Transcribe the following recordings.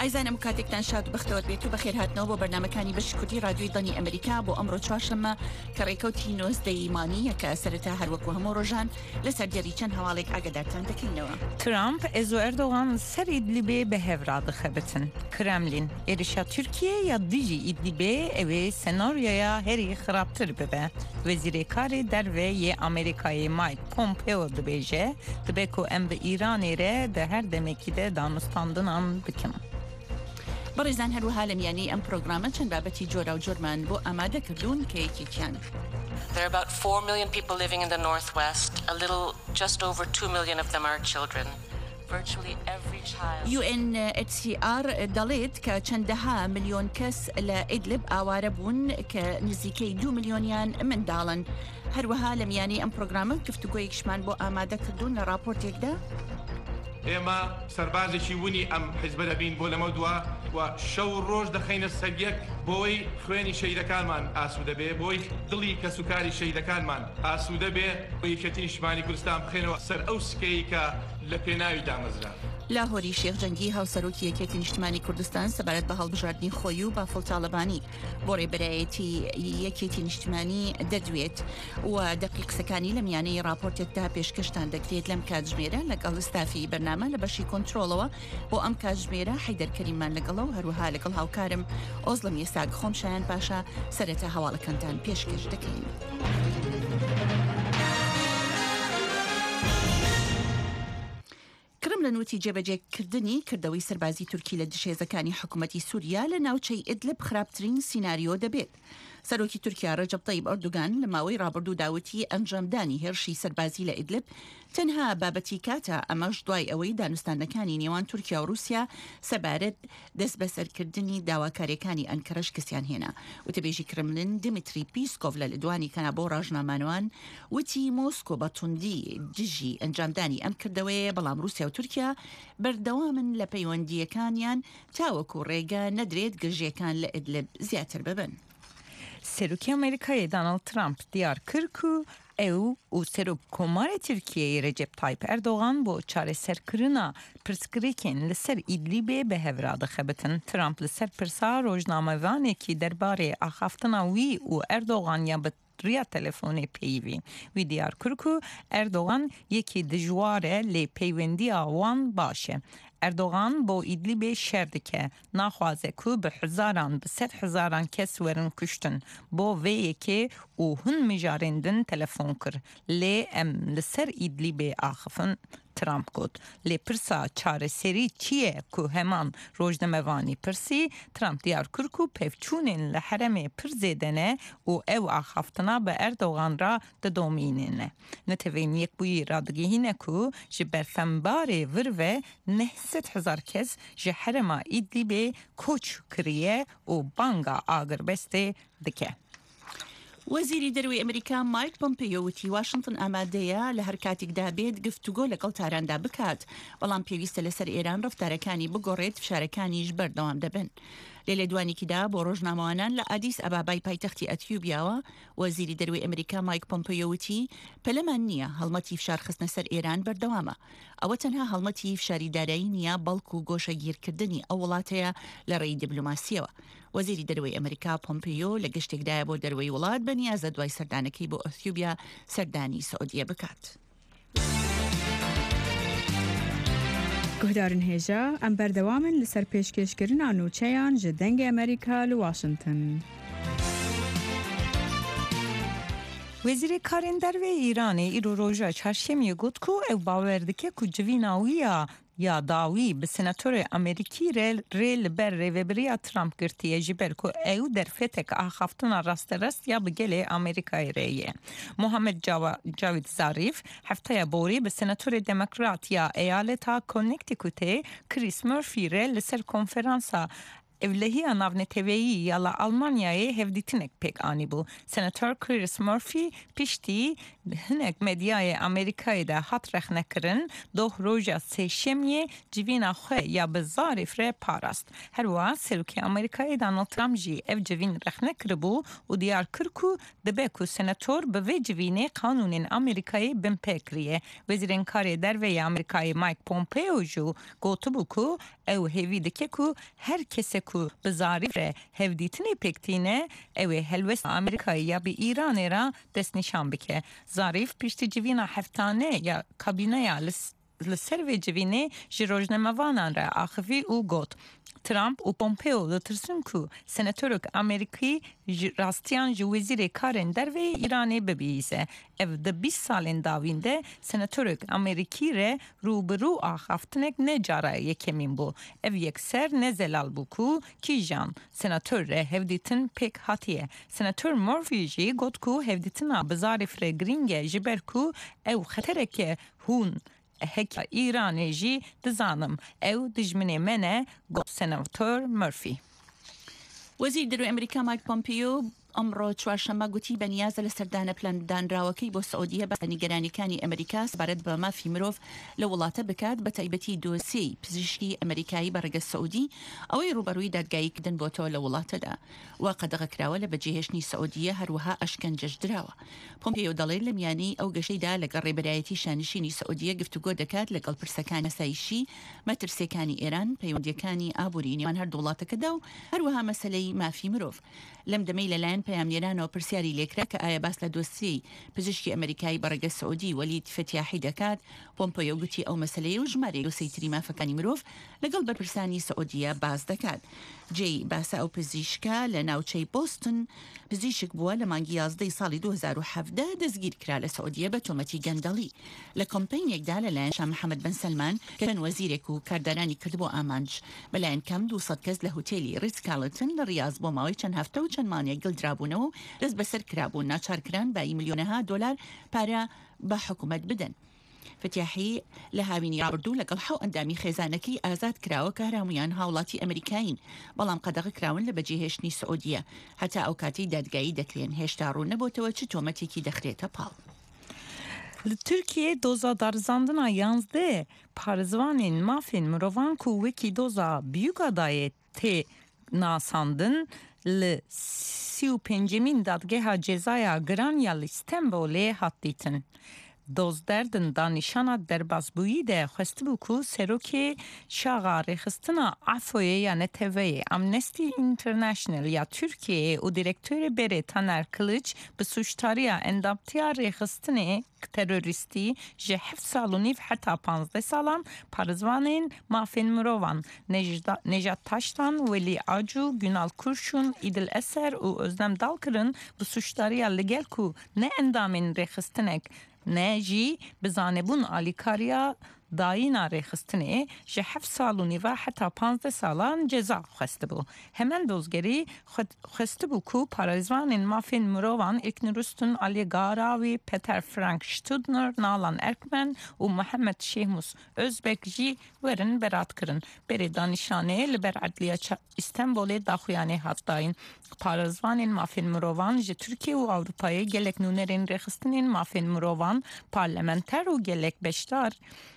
ئایزانە مکاتێکتان شاد بەختەوە بێت و بەخێر هاتنەوە بۆ بەرنامەکانی بەشی کوردی رادیۆی دڵنی ئەمریکا بۆ ئەمڕۆ چوارشەممە کە ڕێکەوتی نۆزدەی مانگیە کە سەرەتا هەروەکو هەموو ڕۆژان لەسەر دیێری چەند هەواڵێک ئاگادارتان دەکەینەوە. ترامپ ez û Erdogan ser Îdlibê bi hevra dixebitin. Kremlin êrişa Tirkiye ya dijî Îdlibê ew ê senaryoya herî xirabtir bibe. Wezîrêkarê derve yê Amerîkayê Mike Pompeo dibêje dibe ku em bi Îranê re di her demekî de danûstandinan bikin. بەڕێزان هەروەها لە میانەی ئەم پرۆگرامە چەند بابەتی جۆرا و جۆرمان بۆ ئامادە کردوون کە یەکێکیان. There are about 4 million people living in the Northwest. A little just over 2 million of them are children. Virtually every child. UNHCR دەڵێت کە چەندەها ملیۆن کەس لە ئیدلب ئاوارە بوون کە نزیکەی 2 ملیۆنیان منداڵن. هەروەها لە میانەی ئەم پرۆگرامە گفتوگۆیەکشمان بۆ ئامادە کردوون لە راپۆرتێکدا. ئێمە سەربازێکی وونی ئەم حیزبە دەبین بۆ لەمە دووە و شەو ڕۆژ دەخەینە سەریەک بۆی خوێنی شەیدەکانمان ئاسوودە بێ بۆی دڵی کە سوکاری شەیدەکانمان ئاسوودە بێ بۆ یەکێتی نیشتمانی کوردستان بخێنەوە سەر ئەو سکەی کە لە پێناوی دامەزرا. لاهۆری شێخ جەنگی هاوسەرۆکی یەکێتی نیشتمانی کوردستان سەبارەت بە هەڵبژاردننی خۆی و بافڵ تاالبانی بۆ ڕێبەرایەتی یەکێتی نیشتمانی دەدوێت و دەقی قسەکانی لە میانەی راپۆرتێکدا پێشکەشتان دەکرێت لەم کاتژمێرە لەگەڵ ستافی بەرنامە لە بەشی کۆنتترۆلەوە بۆ ئەم کاتژمێرە حیدەرکەریمان لەگەڵە و هەروەها لەگەڵ هاوکارم ئۆزلم ئێستاگ خۆم شایان پاشا سەرەتا هەواڵەکەتان پێشکەش دەکەین. کرم لە نوتی جێبەجێکردنی کردەوەی سەربازی تورکی لە دشێزەکانی حکوومەتی سووریا لە ناوچەی ئیدلب خراپترین سیناریۆ دەبێت. سەرۆکی تورکیا ڕەجەب طەیب ئەردوگان لە ماوەی ڕابردوو داوتی ئەنجامدانی هێرشی سەربازی لە ئیدلب تەنها بابەتی کاتە ئەمەش دوای ئەوەی دانوستانەکانی نێوان تورکیا و رووسیا سەبارەت دەست بەسەرکردنی داواکاریەکانی ئەنکەرەش کەسیان هێنا. وتەبێژی کرملن دیمیتری پیسکۆڤ لە لەدوانی کەنا بۆ ڕاژنامانەوان وتی مۆسکۆ بە توندی دژی ئەنجامدانی ئەم کردەوەیە بەڵام رووسیا و تورکیا بەردەوامن لە پەیوەندیەکانیان تاوەکو ڕێگە نەدرێت گرژیەکان لە ئیدلب زیاتر ببن. Serokê Amerîkayê Donald Trump diyar kir ku ew û Serokkomarê Tirkiyeyê Recep Tayyip Erdogan bo çareserkirina pirsgirêkên li ser Îdlibê bi hevra dixebitin. Trump li ser pirsa rojnamevanekî derbarê axaftina wî û Erdogan ya bi riya telefonê peyivî. Wî diyar kir ku Erdogan yekî dijwar e lê peywendiya wan baş e. Erdogan bo İdlibê şer dike. Naxwaze ku bi hizaran bi sed hizaran kes werin kuştin. Bo vê yekê û hûn mijarên din telefon kir. Lê em li ser İdlibê axifin. Trump got. Lê pirsa çareserî çi ye ku heman rojnamevanî pirsî, Trump diyar kir ku pevçûnên li heremê pir zêde ne û ew axaftina bi Erdogan ra didomînîne. Netewên yekbûyî radigihîne ku ji berfembarê vir ve 900,000 kes ji herema İdlibê koç kiriye û banga agirbestê dike. وەزیری دەروی ئەمریکا مایک پۆمپیۆ وتی واشنگتن ئامادەیە لە هەر کاتێکدا بێت گفتوگۆ لەگەڵ تاراندا بکات بەڵام پێویستە لەسەر ئێران ڕەفتارەکانی بگۆڕێت فشارەکانیش بەردەوام دەبن. لە لێدوانێکیدا بۆ ڕۆژنامەوانان لە ئادیس ئەبابای پایتەختی ئەتیوبیاوە وەزیری دەروی ئەمریکا مایک پۆمپیۆ وتی پەلەمان نییە هەڵمەتی فشار خستنە سەر ئێران بەردەوامە. ئەوە تەنها هەڵمەتی فشاری دارایی نییە بەڵکو و گۆشەگیرکردنی ئەو وڵاتەیە لە ڕێی دیبلۆماسیەوە. وەزیری دەروی ئەمریکا پۆمپیۆ لە گەشتێکدایە بۆ دەروی وڵات بەنیازە دوای سەردانەکەی بۆ ئەتیوبیا سەردانی سعودیە بکات. گهدارن هێژە ئەم بەردەوامن لەسەر پێشکەشکردنا نوچەیان ji dengê Amerîka li Washington. Wezîrêkarên derve Îranê îro roja çarşemiyê got ku ew bawer dike ku civîna wî ya dawî bi senatörê Amerîkî rê li ber rêveberiya Trump girtiye ji ber ku ew derfetek axaftina rasterast ya bi gelê Amerîkayê rê ye. Mohamed Cavit Zarif heftaya borî bi senatörê Demokrat ya eyaleta Connecticutê Chris Murphy rê li ser konferansa evlehiya navneteveyî ya la Almanyayê hevdîtinek pêk anîbû. Senatör Chris Murphy piştî هناك مدیای ئەمریکای دا هات رەخنەکردن دۆ ڕۆژە سێشەمیە جڤینە خوێ یا بزاری فرێ پاراست هەروە سەرۆکی ئەمریکای دانەڵد ترامپ ژی ئەف جڤین رەخنەکردبوو و دیار کرد و دەبێ و سەنەتۆر بەvê جڤینê قانونên ئەمریکایê bin pêkiriye Wezîrên Karê Derveyê Amerîkayê Mike Pompeo jî gotibû ku ew hêvî dike ku her kese ku bi zarî re hevdîtinê pêktîne ew ê helwesta Amerîkayê ya bi Îranê re destnîşan bike Zarîf piştî civîna heftane ya kabîneya li ser vê civînê ji rojnamevanan re axivî û got Trump û Pompeo ditirsin ku senatörek Amerîkî rastiyan ji Wezîrê Karên Derveyê Îranê bibihîze. Ev di 20 salên dawîn de senatörek Amerîkî re rûbirû axaftinek ne cara yekemîn bû. Ev yekser ne zelal bû ku kîjan senatör re hevdîtin pêk hatiye. Senatör Murphy jî got ku hevdîtina bizarê firê giring e ji ber ku ew xetereke hûn هەکە ئیرانê jî dizanim ew dijminê me ne got senatör Murphy. وەزیر دەروی ئەمریکا مایک پۆمپیۆ ئەمڕۆ چوارشەممە گوتی بەنیازە لە سەردانە پلەندانراوەکەی بۆ سعودیە بە نیگەرانیەکانی ئەمریکا سەبارەت بە مافی مرۆڤ لە وڵاتە بکات بە تایبەتی دۆسیەی پزیشکی ئەمریکایی بەڕێگە سعودی ئەوەی ڕوبەڕووی دادگاییکردن بۆ تۆ لە وڵاتەدا وا قەدەغەکراوە لە بەجێهێشتنی سعودیە هەروەها ئەشکەنجەش درراوە پۆمپیۆ دەڵێت لە میانەی ئەو گەشەیدا لەگەڵ ڕێبەرایەتی شانشینی سعودیە گفتوگۆ دەکات لەگەڵ پرسەکانی ئاسایشی مەترسیەکانی ئێران پەیوەندیەکانی ئابووری نێوان هەردوو وڵاتەکەدا و هەروەها مەسەلەی مافی مرۆڤ لەم دەمەی لەلایەن پەیامنێرانەوە پرسیاری لێکرا کە ئایا باس لە دۆسیەی پزیشکی ئەمریکایی بەڕێگە سعودی وەلید فتیاحی دەکات پۆمپیۆ گوتی ئەو مەسەلەیە و ژمارەی دۆسەی تری مافەکانی مرۆڤ لەگەڵ بەرپرسانی سعودیە باز دەکات جێی باسە ئەو پزیشکە لە ناوچەی بۆستن پزیشک بووە لە مانگی 11 ساڵی 2017 دەستگیر کرا لە سعودیە بە تۆمەتی گەندەڵی لە کۆمپینێکدا لەلایەن شاه محەممەد بن سەلمان کە چەند وەزیرێک و کاردارانی کردبوو ئامانج بەلایەن کەم 200 کەس لە هۆتێلی ریتز کارلتن لە ریاض بۆ ماوەی چەند هەفتە و چەند مانێک گڵدرابوونەوە و دەست بەسەر کرابوون ناچارکران بە میلیۆنەها دۆلار پارە بە حکوومەت بدەن فتیاحی لە هاوینی ڕابردوو لەگەڵ حەو ئەندامی خێزانەکەی ئازاد کراوە کە هەرهەمویان هاوڵاتی ئەمریکاین بەڵام قەدەغە کراون لە بەجێهێشتنی سعودیە هەتا ئەو کاتی دادگایی دەکرێن هێشتا ڕوو نەبووتەوە چ تۆمەتێکی دەخرێتە پاڵ. Li Tirkiye doza darzandina 11 parêzvanên mafên mirovan ku wekî doza Büyükadayê tê nasandin li 35 dadgeha cezaya giran ya li Stenbolê hat dîtin. Dozderdin danîşana derbasbûyî de xwestibû ku serokê şaxa rêxistina Afoyê ya NTV'ye Amnesty International ya Türkiye û direktörê berê Taner Kılıç bi suçtariya endamtiya rêxistinê teröristî ji 7 sal û nîv heta 15 salan parêzvanên mafên mirovan Nejat Taştan, Welî Acu, Günal Kurşun, İdil Eser û Özlem Dalkırın bi suçtariya li gel ku ne endamên rêxistinek ne jî bi zanebûn alîkariya dayîna rêxistinê ji 7 sal û nîva heta 15 salan ceza xwestibû. Hemen dozgerî xwestibû ku parêzvanên mafên mirovan İlknurüstün Ali Garavî, Peter Frank Studner, Nalan Erkmen û Muhammed Şehmus Özbek jî werin beratkirin. Berê danîşanê li ber Edliya İstenbolê daxuyanê hat dayîn. Parêzvanên mafên mirovan ji Tirkiye û Awropayê gelek nûnerên rêxistinên mafên mirovan parlamenter û gelek beşdar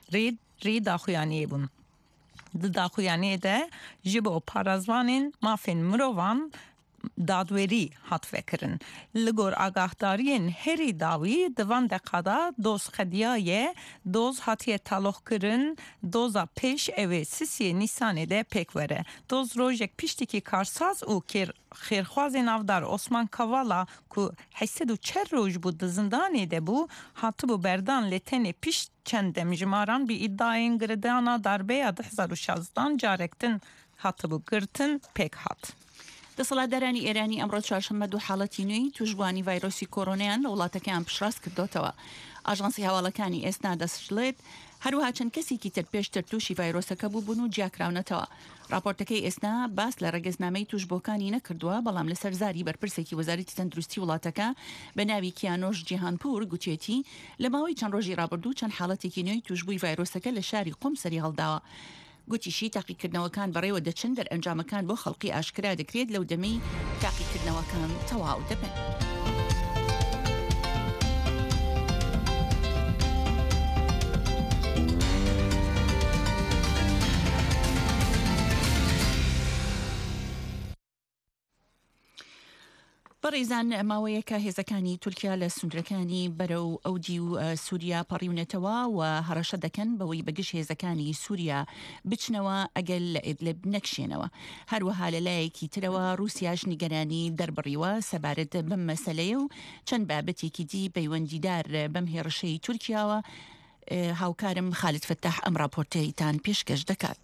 rê daxuyaniyê bûn. Di daxuyaniyê de ji bo parêzvanên mafên mirovan dadwerî hat vekirin. Li gor agahdariyên herî dawî di van deqada dozxediyaye doz hatiye taloxkirin doza pêş evê sisiyê Nîsanê de pêk were. Doz rojek piştîkî karsaz û xêrxwazê navdar Osman Kavala ku 84 roj bû di zindanê de bû hatibû berdan lê tenê pişt çend demjmaran bi îddiayên girdana darbeya 2016 carektin hatibû girtin pêk hat. دەسەڵاتدارانی ئێرانی ئەمڕۆ چوارشەممە دوو حاڵەتی نوێی توشبوانی ڤایرۆسی کۆرۆنیان لە وڵاتەکەیان پشڕاست کردوتەوە. ئاژانسی هەواڵەکانی ئێستا دەسژڵێت هەروها چەند کەسێکی تر پێشتر تووشی ڤایرۆسەکە بوون و جیاکراونەتەوە. راپۆرتەکەی ئێستا باس لە ڕێگەزنامەی توشبۆکانی نەکردووە بەڵام لەسەر زاری بەرپرسێکی وەزارەتی تەندروستی وڵاتەکە بە ناوی کیانۆش جیهانپور گوتێتی لە ماوەی چەند ڕۆژی ڕابردوو چەند حاڵەتێکی نوێی توشبووی ڤایرۆسەکە لە شاری قوم سەری هەڵداوە. گوتیشی تاقیکردنەوەکان بەڕێوە دەچن دەرئەنجامەکان بۆ خەڵقی ئاشکرا دەکرێت لەو دەمەی تاقیکردنەوەکان تەواو دەبن. بەڕێزان ماوەیەکە هێزەکانی تورکیا لە سنوورەکانی بەرەو ئەودی و سووریا پەڕیونەتەوە و هەڕەشە دەکەن بەوەی بەگشت هێزەکانی سووریا بچنەوە ئەگەل لە ئیدلب نەکشێنەوە. هەروەها لەلایەکی ترەوە رووسیاش نیگەرانی دەربڕیوە سەبارەت بەم مەسەلەیە و چەند بابەتێکی دی پەیوەندیدار بەم هێرشەی تورکیاوە. هاوکارم خالد فتاح ئەم راپۆرتەیتان پێشکەش دەکات.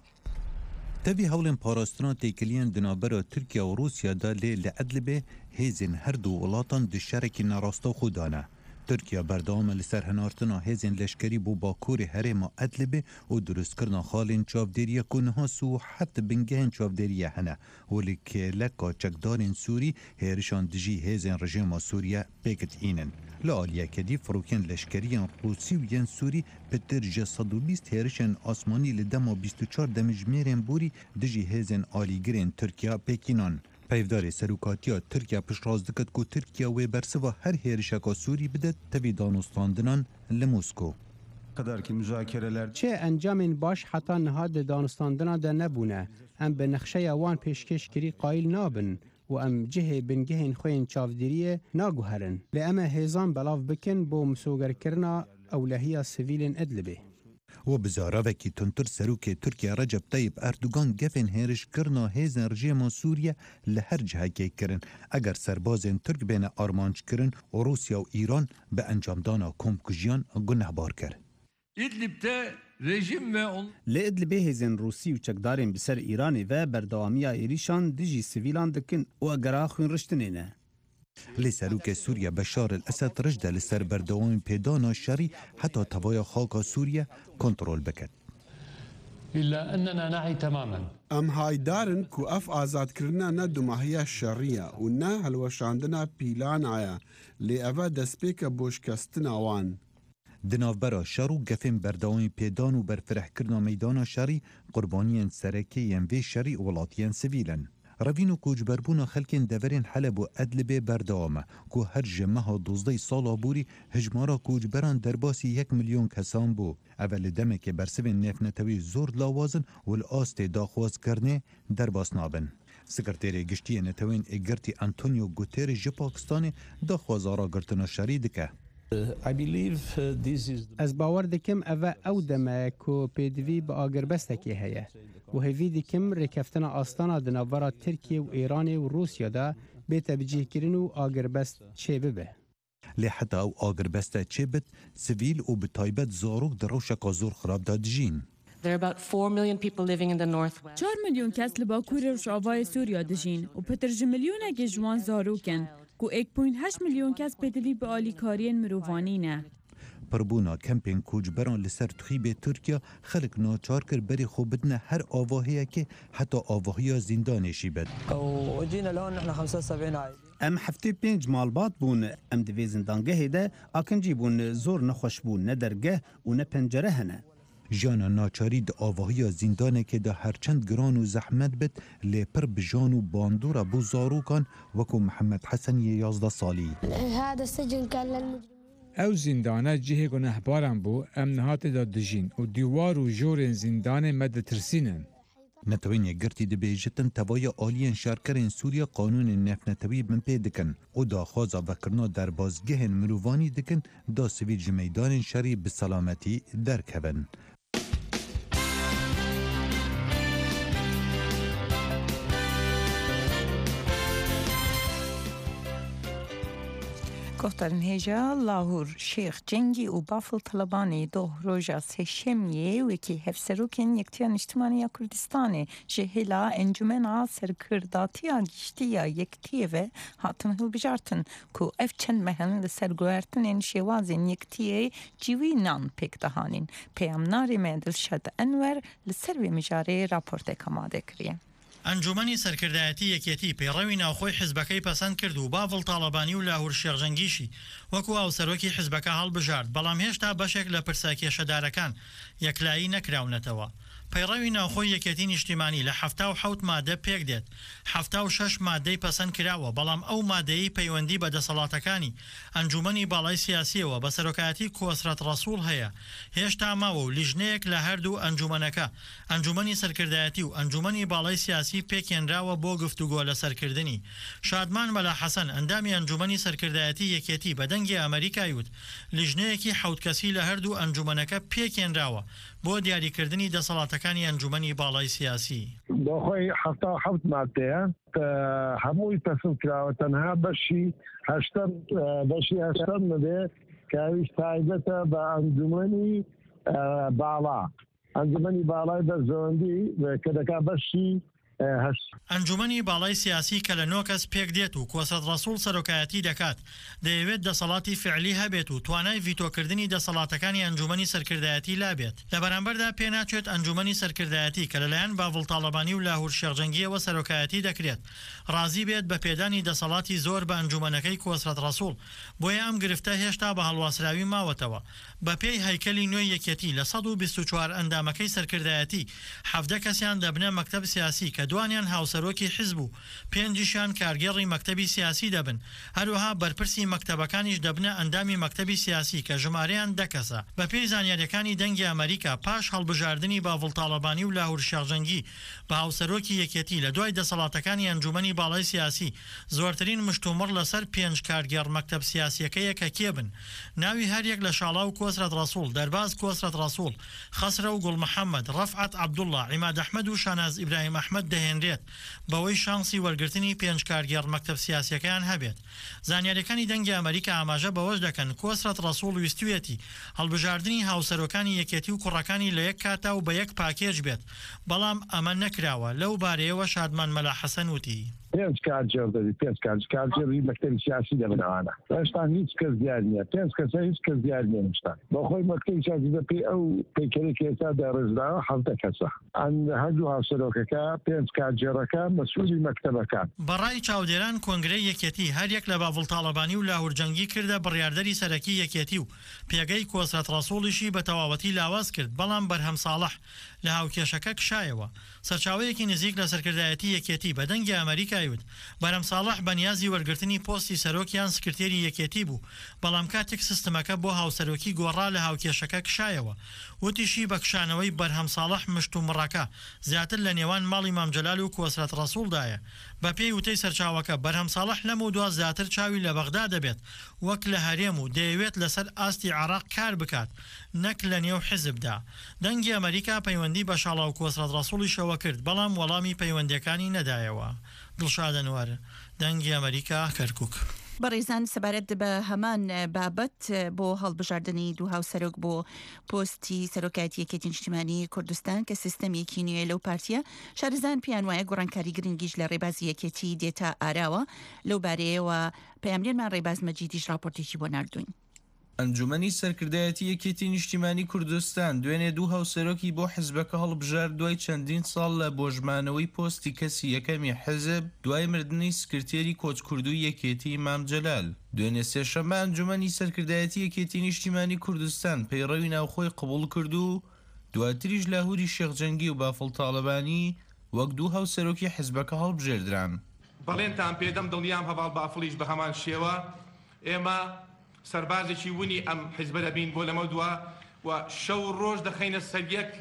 تبي هولن باراستنا تيكليان دنابرا تركيا وروسيا دا لعدلبه هيزن هردو ولاطن دشارك ناراستا خودانا. تركيا بردام لسر هنارتنا هيزن لشكري بو باكور هرما عدلبه و درست کرنا خالين چافديريا كونها سو حتى بنگهن چافديريا هنا ولك لكا چكدارن سوري هيرشان دجي هيزن رجيما سوريا بيكت اينن. لآليا كدي فروكين لشكريان روسي وين سوري بتر جسد و 20 هيرشن آسماني لدما 24 دمجميرن بوري دجي هيزن آليگرين تركيا بيكينان. پیفدار سروکاتیا ترکیه پشراز دکت کو ترکیه و برسوا هر هیرشکا سوری بدد تبی دانستاندنان لموسکو. قدر که مذاکره‌ler چه انجام باش حتی نهاد دانستاندنا ده نبونه ام به نقشه وان پیشکش کری قایل نابن و ام جهه بنگهین خوین چافدیریه ناگوهرن لأمه هیزان بلاف بکن بو مسوگر کرنا اولهی سویلین ادلبه. و بزاراوکی تنتر سروک ترکیه رجب طیب اردوگان گفن هیرش کرنا هیزن رژیم سوریه لهر جهه که کرن اگر سربازن ترک بین آرمانج کرن و روسیا و ایران به انجام دانا کمکجیان گنه بار کرد. İdlib'de rejim ve لإدلبه هیزن روسی و چکدارن بسر ایرانی و بردوامی ایریشان دیجی سویلان دکن و اگر آخوین رشتنینه. لسروك سوريا بشار الأسد رجد لسر بردوام بيدانا الشري حتى تبايا خاكا سوريا كنترول بكت. إلا أننا نعي تماما. ام هايدارن كو اف آزاد كرنا ندو ماهية الشرية ونا هلوشاندنا بيلان عيا لأفا دسبيك بوشكستنا وان. دناف برا شارو گفن بردوام بيدان و برفرح كرنا ميدانا شري قربانيا سركي ينوي شري ولاتيا سبيلا. روینو کوچبربونا خلکن دورین حلب و ادلبه بردوامه که هر جمعه 12 سالا بوری هجمارا کوچبران درباسی 1 میلیون کسان بو. اول دمه که برسوین نفنتوی زور لاوازن و الاسته داخواز کرنه درباس نابن. سکرتیر گشتی نتوین اگرتی انتونیو گوترش پاکستان داخوازارا گرتنا شرید که. از باور دکم او دمه که پیدوی با آگربستکی هیه و هیوی دکم رکفتن آستانا دنوارا ترکیه و ایران و روسیا دا بیت بجیه کرن و آگربست چه ببه. لحتى او آگربسته چه بد سویل و بتایبت زاروک در روشکا زور خراب داد جین. There are about 4 million people living in the northwest. 4 میلیون کس لباکور روشاوای سوریا دژین و پترج میلیونه که جوان زاروکن کو 1.8 میلیون کس پدوی به آلیکارین مروانی نه. پربونا کمپین کوچبران لسر تخیب ترکیه خلق ناچار کر بری خوب بدنه هر آواهیه که حتی آواهی زندانشی بد. و جينا الان نحن 75 عائله. ام هفته 5 مالبات بون ام دوی زندانگه ده اکنجی بون زور نخوش بون نه درگه و نه پنجره هنه. جانا ناچاری د آواهی زندانه که ده هرچند گران و زحمت بد لپر بجان و باندورا بو زاروکان وکو محمد حسن 11 سالی. هذا السجن كان للمجرمين. او زندانه جهه گنهبارم بو امنهات داد دژین و دیوار و جور زندان مد ترسینن. نتوین گرتی د بیجتن توای آلین شارکرین سوریا قانون نفنتوی من پیدکن و دا خوازا وکرنا در بازگهن مروانی دکن دا سوی جمیدان شری به سلامتی درکبن. گفتن هجا لاهور شیخ جنگی و بافل طلبانی دو روژا سشمیه و که هفسروکن یکتیان اجتماعی کردستانه جهلا انجمن عاصر کرداتیا گشتیا یکتیه و هاتن هل بجارتن کو اف چند مهن لسرگوارتن این شوازین یکتیه جیوی نان پیک دهانین پیامناری مدل شد انور لسروی مجاره راپورت کماده کریه. ئەنجومەنی سەرکردایەتی یەکێتی پەیڕەوی ناوخۆی حیزبەکەی پەسەند کرد و باڤڵ تاڵەبانی و لاهور شێخجەنگیشی وەکو ئاوسەرۆکی حیزبەکە هەڵبژارد بەڵام هێشتا بەشێک لە پرسە کێشەدارەکان یەکلایی نەکراونەتەوە. پەیڕەوی ناوخۆی یەکێتی نیشتیمانی لە 77 مادە پێک دێت 76 مادەی پەسەند کراوە بەڵام ئەو مادەی پەیوەندی بە دەسەڵاتەکانی ئەنجومەنی باڵای سیاسیەوە بە سەرۆکایەتی کۆسرەت ڕەسوول هەیە هێشتا ماوە و لیژنەیەک لە هەردوو ئەنجومەنەکە ئەنجومەنی سەرکردایەتی و ئەنجومەنی باڵای سیاسی پێکێنراوە بۆ گفتوگۆ لە سەرکردنی شادمان مەلا حەسەن ئەندامی ئەنجومەنی سەرکردایەتی یەکێتی بە دەنگی ئەمریکای وت لیژنەیەکی حەوت کەسی لە هەردوو ئەنجومەنەکە پێکێنراوە بۆ دیاریکردنی دەسەڵاتەکانی ئەنجومەنی باڵای سیاسی بۆ خۆی 77 مادەیە هەمووی پەسەند کراوە تەنها بەشی 80 مدێ کاویش تایبەتە بە ئەنجومەنی باڵا ئەنجومەنی باڵای بەرزەوەندی کە دەکا بەشی ئەنجومەنی باڵای سیاسی کە لە 9 کەس پێک دێت و کۆسەد ڕەسوول سەرۆکایەتی دەکات دەیەوێت دەسەڵاتی فعلی هەبێت و توانای ڤیتۆکردنی دەسەڵاتەکانی ئەنجومەنی سەرکردایەتی لابێت لە بەرامبەردا پێناچێت ئەنجومەنی سەرکردایەتی کە لەلایەن باڤڵ تاڵەبانی و لاهور شێخجەنگیەوە سەرۆکایەتی دەکرێت ڕازی بێت بە پێدانی دەسەڵاتی زۆر بە ئەنجومەنەکەی کۆسرەت ڕەسوول بۆیە ئەم گرفتە هێشتا بە هەڵواسراوی ماوەتەوە بە پێی هەیکەلی نوێی یەکێتی لە 124 ئەندامەکەی سەرکردایەتی 17 کەسیان دەبنە مەکتەب سیاسی کە دوانیان هاوسەرۆکی حیزب و 5 کارگێڕی مەکتەبی سیاسی دەبن هەروەها بەرپرسی مەکتەبەکانیش دەبنە ئەندامی مەکتەبی سیاسی کە ژمارەیان 10 کەسە بە پێی زانیاریەکانی دەنگی ئەمریکا پاش هەڵبژاردننی باڤڵ تاڵەبانی و لاهور شێخجەنگی بە هاوسەرۆکی یەکێتی لە دوای دەسەڵاتەکانی ئەنجومەنی باڵای سیاسی زۆرترین مشتومڕ لەسەر 5 کارگێڕ مەکتەب سیاسیەکەیە کە کێبن ناوی هەریەک لە شاڵاو کۆسرەت ڕەسوول دەرباز کۆسرەت ڕەسوول خەسرە و گوڵ محەممەد ڕەفعەت عەبدوڵڵا عیماد ئەحمەد و شاناز ئیبراهیم ئەحمەد دەهێنرێت بەوەی شانسی وەرگرتنی 5 کارگێڕ مەکتەب سیاسیەکەیان هەبێت زانیاریەکانی دەنگی ئەمریکا ئاماژە بەوەش دەکەن کۆسرەت ڕەسوول ویستوێتی هەڵبژاردننی هاوسەرۆکانی یەکێتی و کوڕەکانی لە یەک کاتا و بە یەک پاکێج بێت بەڵام ئەمە نەکراوە لەو بارەیەوە شادمان مەلا حەسەن وتی 5 کارگێڕ دەبێت 5 کارگێڕی مەکتەبی سیاسی دەبنەوانە هێشتا هیچ کەس دیار نییە 5 کەسە هیچ کەس دیار نییە هێشتا بۆ خۆی مەکتەبی سیاسی دەپێ ئەو پەیکەرێکی ئێستا دەڕێژراوە 17 کەسە هەردوو هاوسەرۆکەکە 5 کارگێڕەکە مەسئولی مەکتەبەکان بەڕای چاودێران کۆنگرەی یەکێتی هەریەک لە باڤڵ تاڵەبانی و لاهور جەنگی کردە بڕیاردەری سەرەکی یەکێتی و پێگەی کۆسرەت ڕەسووڵیشی بە تەواوەتی لاواز کرد بەڵام بەرهەم ساڵح لە هاوکێشەکە کشایەوە سەرچاوەیەکی نزیک لە سەرکردایەتی یەکێتی بە دەنگی ئەمریکای وت بەرهەم ساڵح بەنیازی وەرگرتنی پۆستی سەرۆکیان سکرتێری یەکێتی بوو بەڵام کاتێک سیستەمەکە بۆ هاوسەرۆکی گۆڕا لە هاوکێشەکە کشایەوە وتیشی بە کشانەوەی بەرهەم ساڵح مشتومڕەکە زیاتر لە نێوان ماڵی مام جەلال و کۆسرەت ڕەسوولدایە بە پێی وتەی سەرچاوەکە بەرهەم ساڵح لەم و دوا زیاتر چاوی لە بەغدا دەبێت وەک لە هەرێم و دەیەوێت لەسەر ئاستی عێراق کار بکات نەک لە نێو حیزبدا دەنگی ئەمریکا پەیوەندی بە شاڵاو کۆسرەت ڕەسووڵیشەوە کرد بەڵام وەڵامی پەیوەندیەکانی نەدایەوە دڵشادە نوارە دەنگی ئەمریکا کەرکووک بەڕێزان سەبارەت بە هەمان بابەت بۆ هەڵبژاردننی دوو هاوسەرۆک بۆ پۆستی سەرۆکایەتی یەکێتی نیشتیمانی کوردستان کە سیستەمێکی نوێ لەو پارتیە شارزان پێیان وایە گۆڕانکاری گرنگیش لە ڕێبازی یەکێتی دێتە ئاراوە لەو بارەیەوە پەیامێنمان ڕێباز مەجیدیش راپۆرتێکی بۆ ناردوین ئەنجومەنی سەرکردایەتی یەکێتی نیشتیمانی کوردستان دوێنێ دوو هاوسەرۆکی بۆ حزبەکە هەڵبژار دوای چەندین ساڵ لە بۆژمانەوەی پۆستی کەسی یەکەمی حزب دوای مردنی سکرتێری کۆچکردووی یەکێتی مام جەلال دوێنێ سێشەممە ئەنجومەنی سەرکردایەتی یەکێتی نیشتیمانی کوردستان پەیڕەوی ناوخۆی قبوڵ کرد و دواتریش لاهوری شێخجەنگی و باڤڵ تاڵەبانی وەک دوو هاوسەرۆکی حزبەکە هەڵبژێردران بەڵێنتان پێدەم دڵنیام هەواڵ بافڵیش بە هەمان شێوە ئێمە سەربازێکی ونی ئەم حیزبە دەبین بۆ لەمە دووە و شەو ڕۆژ دەخەینە سەریەک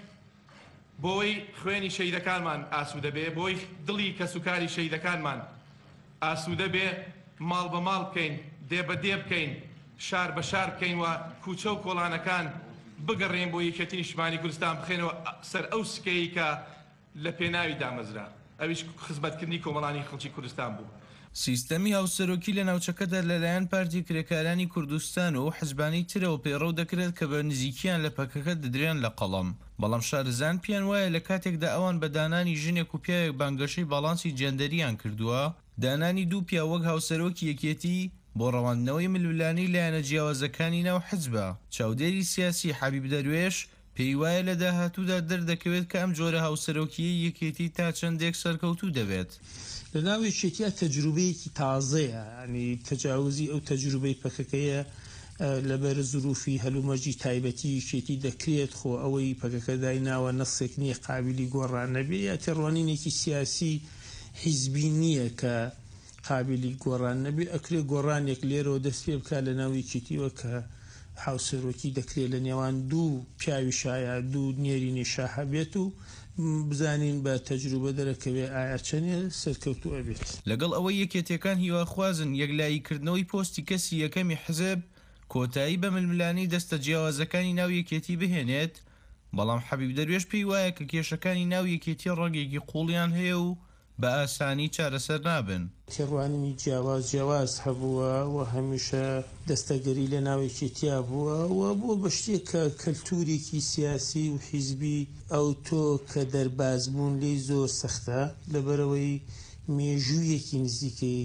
بۆی خوێنی شەیدەکانمان ئاسوودە بێ بۆی دڵی کەسوکاری شەیدەکانمان ئاسوودە بێ ماڵ بە ماڵ بکەین دێ بە دێ بکەین شار بە شار بکەین و کوچە و کۆڵانەکان بگەڕێن بۆ یەکێتی نیشتیمانی کوردستان بخێنەوە سەر ئەو سکەی کە لە پێناوی دامەزرا ئەویش خزمەتکردنی کۆمەڵانی خەڵکی کوردستان بوو سیستەمی هاوسەرۆکی لە ناوچەکەدا لەلایەن پارتی کرێکارانی کوردستان و حزبانی ترەوە پەیڕەو دەکرێت کە بە نزیکیان لە پەکەکە دەدرێن لە قەڵەم بەڵام شارزان پیان وایە لە کاتێکدا ئەوان بە دانانی ژنێک و پیاوێک بانگەشەی باڵانسی جێندەریان کردووە دانانی دوو پیا وەک هاوسەرۆکی یەکێتی بۆ ڕەوانەوەی ملولانی لایەنە جیاوازەکانی ناو حزبە چاودێری سیاسی حەبیب دەروێش پێی وایە لە داهاتوودا دەردەکەوێت کە ئەم جۆرە هاوسەرۆکیە یەکێتی تا چەندێک سەرکەوتوو دەبێت لە ناوێکێتیە تەجروبەیەکی تازەیە ینی تەجاوزی ئەو تەجروبەی پەکەکەیە لەبەر زروفی هەلومەرجی تایبەتی شێتی دەکرێت خۆ ئەوەی پەکەکە دایناوە نەسێک نییە قابلی گۆڕان نەبێ یا تێڕوانینێکی سیاسی حیزبی نییە کە قابلی گۆڕان نەبێ ئەکرێ گۆڕانێک لێرەوە دەست پێ بکات لە ناوی چیتیوە کە هاوسەرۆکی دەکرێت لە نێوان دوو پیاوی شایە دوو نێرینی شاهە بێت و بزانین بە تەجروبە دەرەکەوێ ئایا چەندێ سەرکەوتووە بێت لەگەڵ ئەوەی یەکێتیەکان هیواخوازن یەکلاییکردنەوەی پۆستی کەسی یەکەمی حزب کۆتایی بە ململانی دەستە جیاوازەکانی ناو یەکێتی بهێنێت بەڵام حەبیب دەروێش پێی وایە کە کێشەکانی ناو یەکێتی ڕەگێکی قوڵیان هەیە و بە ئاسانی چارەسەر نابن تێڕوانینی جیاواز هەبووە و هەمیشە دەستەگەری لە ناوێکێتیا بووە و بۆ بە شتێک کە کەلتورێکی سیاسی و حیزبی ئەو تۆ کە دەربازبوون لی زۆر سەختە لەبەرەوەی مێژوویەکی نزیکەی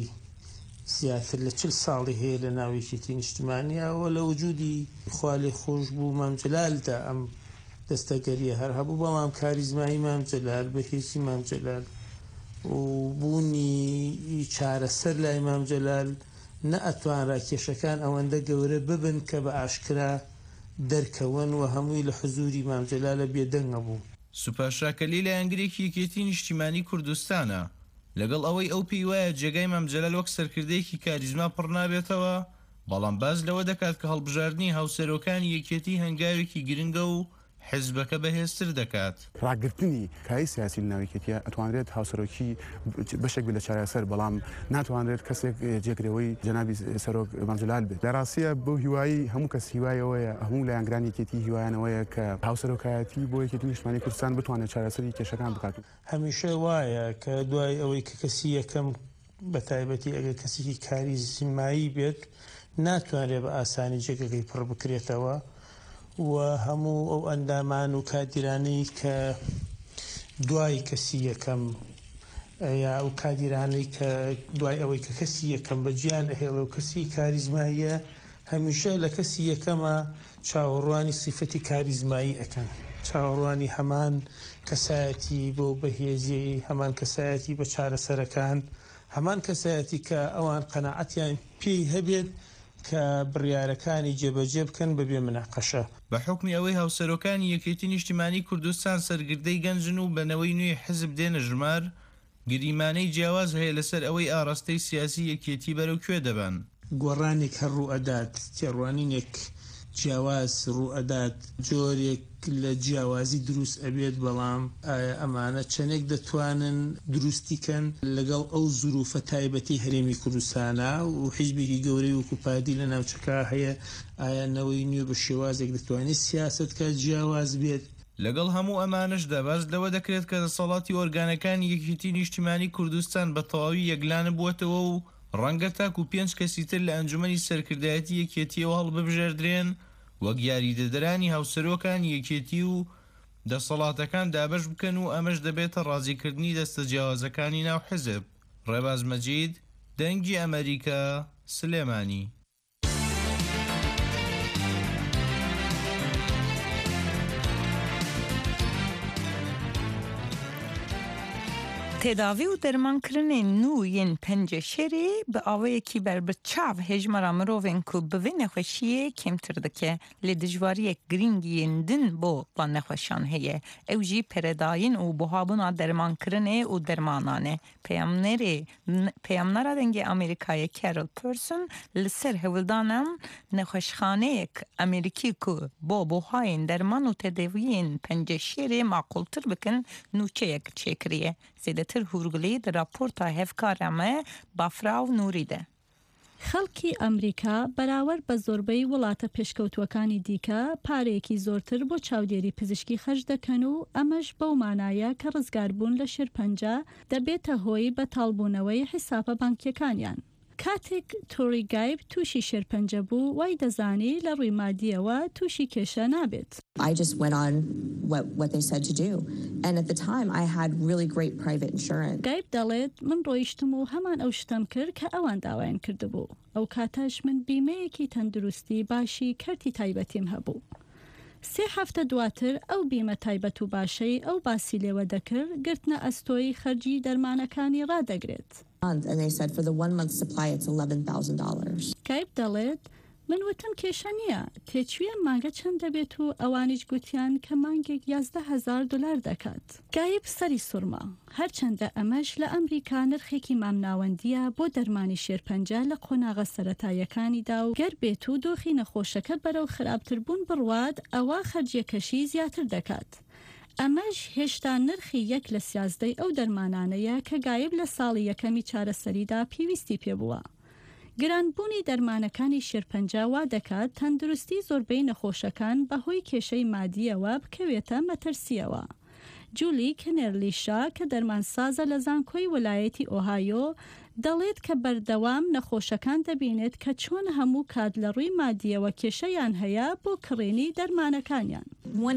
زیاتر لە 40 ساڵی هەیە لە ناوێکێتی نیشتمانیەوە لە وجودی خوالێ خۆش بوو مامجلالدا ئەم دەستەگەریە هەر هەبوو بەڵام کاریزمایی مامجلال بەهێزی مامجلال و بوونی چارەسەر لای مامجلال نەئەتوانرا کێشەکان ئەوەندە گەورە ببن کە بە ئاشکرا دەرکەون و هەمووی لە حزوری مامجلالە بێدەنگە بوو. سوپاشاکەلی لە ئەنگرێکی یەکێتی نیشتیمانی کوردستانە لەگەڵ ئەوەی ئەو پێی وایە جێگای مامجلال وەک سەرکردەیەکی کاریزما پڕ نابێتەوە بەڵام باز لەوە دەکات کە هەڵبژاردننی هاوسەرۆکانی یەکێتی هەنگاوێکی گرنگە و حزبەکە بەهێزتر دەکات. ڕاگررتنی کاری سیاسی ناویکێتە ئەتوانرێت هاوسەرۆکی بەشێک لە چارەسەر بەڵام ناتوانرێت کەسێک جێگرەوەی جەنابی سەرۆک مامجلال بێت. لە ڕاستیە بۆ هیوایی هەموو کەس هیوایەوەیە هەموو لایەنگرانی یەکێتی هیوایانەوەیە کە هاوسەرۆکایەتی بۆ یەکێتی نیشتیمانی کوردستان بتوانێت چارەسەری کێشەکان بکات. هەمیشە وایە کە دوای ئەوەی کە کەسی یەکەم بە تایبەتی ئەگەر کەسێکی کاریزمایی بێت ناتوانرێت بە ئاسانی جێگەکەی پڕ بکرێتەوە و هەموو ئەو ئەندامان و کادیرانەی کە دوای کەسی یەکەم یا ئەو کادیرانەی کە دوای ئەوەی کە کەسی یەکەم بە گیان ئەهێڵە و کەسی کاریزماییە هەمیشە لە کەسی یەکەمە چاوەڕوانی سیفەتی کاریزمایی ئەکەن چاوەڕوانی هەمان کەسایەتی بۆ بەهێزی هەمان کەسایەتی بە چارەسەرەکان هەمان کەسایەتی کە ئەوان قەناعەتیان پێی هەبێت کە بڕیارەکانی جێبەجێ بکەن بەبێ مناقەشە. بە حکمی ئەوەی هاوسەرۆکانی یەکێتی نیشتیمانی کوردستان سەرگردەی گەنجن و بەنەوەی نوێی حزب دێنە ژمار گریمانەی جیاواز هەیە لەسەر ئەوەی ئاڕاستەی سیاسی یەکێتی بەرەو کوێ دەبن. گۆڕانێک هەر ڕوئەدات تێڕوانینێک جیاواز ڕوئەدات جۆرێک لە جیاوازی دروست ئەبێت بەڵام ئەمانە چەندێک دەتوانن دروستیکەن لەگەڵ ئەو زروفە تایبەتی هەرێمی کوردستانە و حیزبێکی گەورەی وەکو پادی لە ناوچەکە هەیە ئایانەوەی نوێ بە شێوازێک دەتوانێت سیاست کە جیاواز بێت. لەگەڵ هەموو ئەمانشدا باز لەوە دەکرێت کە دەسەڵاتی ئۆرگانەکانی یەکێتی نیشتیمانی کوردستان بە تەواوی یەکلانە بووەتەوە و ڕەنگە تاکو 5 کەسی تر لە ئەنجومەنی سەرکردایەتی یەکێتیەوە هەڵببژێردرێن وەک یاریدەدەرانی هاوسەرۆکان یەکێتی و دەسەڵاتەکان دابەش بکەن و ئەمەش دەبێتە ڕازیکردنی دەستە جیاوازەکانی ناو حزب. ڕێباز مەجید دەنگی ئەمریکا سلێمانی. تێداوی و دەرمانکردنên nû yên penceşerê bi awayekî berbiçav hejmara mirovên ku bi vê nexweşiyê kêmtir dike lê dijwariyek giring yên din bo van nexweşan heye ew jî peredayîn û buhabûna dermankirinê û dermanan e. Peyamnera dengê Amerîkayê Carol Person li ser hewildanan nexweşxaneyek Amerîkî ku bo buhayên derman û tedaviyên penceşerê maqultir bikin nûçeyek çêkiriye. زیاتر هورگلی در راپورتا هفکارا me بافراو نوری ده. خەڵکی ئەمریکا بەراورد بە زۆربەی وڵاتە پێشکەوتوەکانی دیکە پارەیەکی زۆرتر بۆ چاودێری پزیشکی خەرج دەکەن و ئەمەش بەو مانایە کە ڕزگاربوون لە شێرپەنجە دەبێتە هۆی بەتاڵبوونەوەی حیسابە بانکیەکانیان. کاتێک توری گایب تووشی شێرپەنجە بوو وای دەزانی لە ڕووی مادیەوە تووشی کێشە نابێت. I just went on what they said to do and at the time I had really great private insurance. گایب دەڵێت من ڕۆیشتم و هەمان ئەو شتم کرد کە ئەوان داوایان کردبوو. ئەو کاتەش من بیمەیەکی تەندروستی باشی کەرتی تایبەتیم هەبوو. 3 هەفتە دواتر ئەو بیمە تایبەت و باشەی ئەو باسی لێوە دەکرد گرتنە ئەستۆی خەرجی دەرمانەکانی ڕادەگرێت. And they said for the 1 month supply it's $11,000. گایب دەڵێت من وتم کێشە نییە تێچویە مانگە چەند دەبێت و ئەوانیش گوتیان کە مانگێک 11,000 دلار دەکات گایب سەری سوورما هەرچەندە ئەمەش لە ئەمریکا نرخێکی مامناوەندیە بۆ دەرمانی شێرپەنجە لە قۆناغە سەرەتایەکانیدا و گەر بێت و دۆخی نەخۆشەکە بەرەو خراپتربوون بڕوات ئەوە خەرجیەکەشی زیاتر دەکات ئەمەش هێشتا نرخی 1 لە 13 ئەو دەرمانانەیە کە گایب لە ساڵی یەکەمی چارەسەریدا پێویستی پێبووە گرانبوونی دەرمانەکانی شێرپەنجە وا دەکات تەندروستی زۆربەی نەخۆشەکان بەهۆی کێشەی مادیەوە بکەوێتە مەترسیەوە. جولی کنێرلیشا کە دەرمانسازە لە زانکۆی وەلایەتی ئۆهایۆ دەڵێت کە بەردەوام نەخۆشەکان دەبینێت کە چۆن هەموو کات لە ڕووی مادیەوە کێشەیان هەیە بۆ کڕێنی دەرمانەکانیان.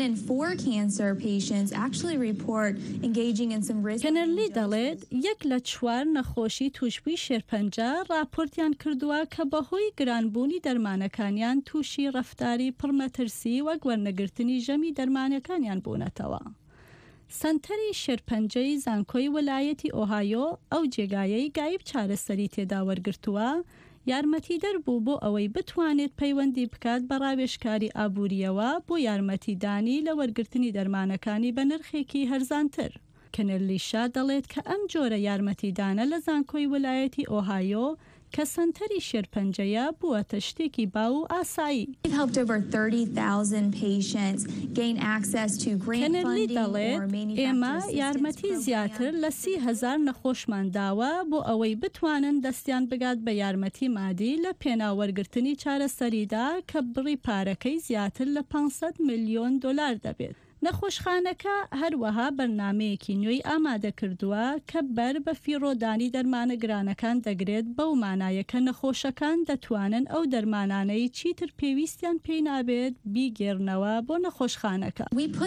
کەنەرلی دەڵێت 1 لە 4 نەخۆشی توشبووی شێرپەنجە راپۆرتیان کردووە کە بەهۆی گرانبوونی دەرمانەکانیان تووشی ڕەفتاری پڕمەترسی وەک وەرنەگرتنی ژەمی دەرمانەکانیان بوونەتەوە. سنتەری شێرپەنجەی زانکۆی وەلایەتی ئۆهایۆ ئەو جێگایەی گایب چارەسەری تێدا وەرگرتووە یارمەتی دەربوو بۆ ئەوەی بتوانێت پەیوەندی بکات بە ڕاوێژکاری ئابووریەوە بۆ یارمەتیدانی لە وەرگرتنی دەرمانەکانی بە نرخێکی هەرزانتر. کەنەرلیشا دەڵێت کە ئەم جۆرە یارمەتیدانە لە زانکۆی وەلایەتی ئۆهایۆ کە سنتەری شێرپەنجەیە بووەتە شتێکی باو و ئاسایی. کەنەرلی دەڵێت ئێمە یارمەتی زیاتر لە 30,000 نەخۆشمان داوە بۆ ئەوەی بتوانن دەستیان بگات بە یارمەتی مادی لە پێناوەرگرتنی چارەسەریدا کە بڕی پارەکەی زیاتر لە 500 ملیۆن دلار دەبێت. نەخۆشخانەکە هەروەها بەرنامەیەکی نوێی ئامادە کردووە کە بەر بە فیڕۆدانی دەرمانە گرانەکان دەگرێت بەو مانایە کە نەخۆشەکان دەتوانن ئەو دەرمانانەی چیتر پێویستیان پێی نابێت بیگێڕنەوە بۆ نەخۆشخانەکە.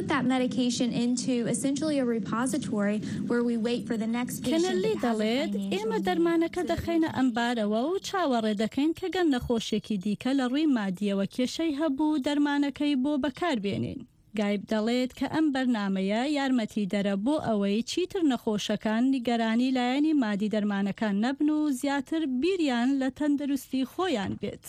کەنەرلی دەڵێت ئێمە دەرمانەکە دەخەینە ئەمبارەوە و چاوەڕێ دەکەین کە گەن نەخۆشێکی دیکە لە ڕووی مادیەوە کێشەی هەبوو دەرمانەکەی بۆ بەکاربێنین. گایب دەڵێت کە ئەم بەرنامەیە یارمەتی دەرە بۆ ئەوەی چیتر نەخۆشەکان نیگەرانی لایەنی مادی دەرمانەکان نەبن و زیاتر بیریان لە تەندروستی خۆیان بێت.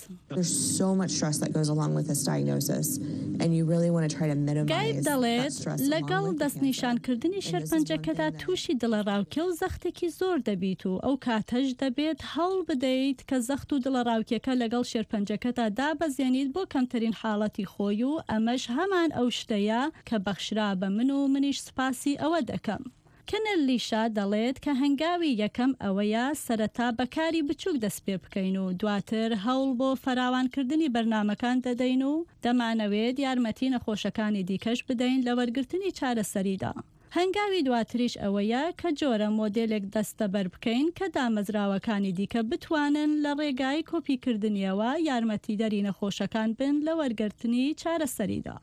گایب دەڵێت لەگەڵ دەستنیشانکردنی شێرپەنجەکەدا تووشی دڵەڕاوکێ و زەختێکی زۆر دەبیت و ئەو کاتەش دەبێت هەڵ بدەیت کە زەخت و دڵەڕاوکێکە لەگەڵ شێرپەنجەکەتا دابەزێنیت بۆ کەمترین حاڵەتی خۆی و ئەمەش هەمان ئەو شتەیە کە بەخشرا بە من و منیش سپاسی ئەوە دەکەم. کەنەرلیشا دەڵێت کە هەنگاوی یەکەم ئەوەیە سەرەتا بەکاری بچووک دەست پێ بکەین و دواتر هەوڵ بۆ فراوانکردنی بەرنامەکان دەدەین و دەمانەوێت یارمەتی نەخۆشەکانی دیکەش بدەین لە وەرگرتنی چارەسەریدا. هەنگاوی دواتریش ئەوەیە کە جۆرە مۆدلێک دەستەبەر بکەین کە دامەزراوەکانی دیکە بتوانن لە ڕێگای کۆپیکردنیەوە یارمەتی دەری نەخۆشەکان بن لە وەرگرتنی چارەسەریدا.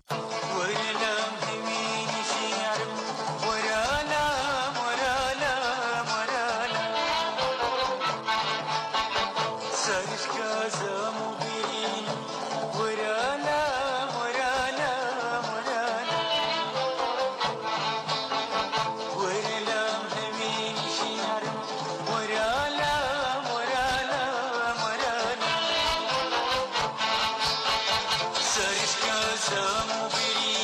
Sarışka zamubiri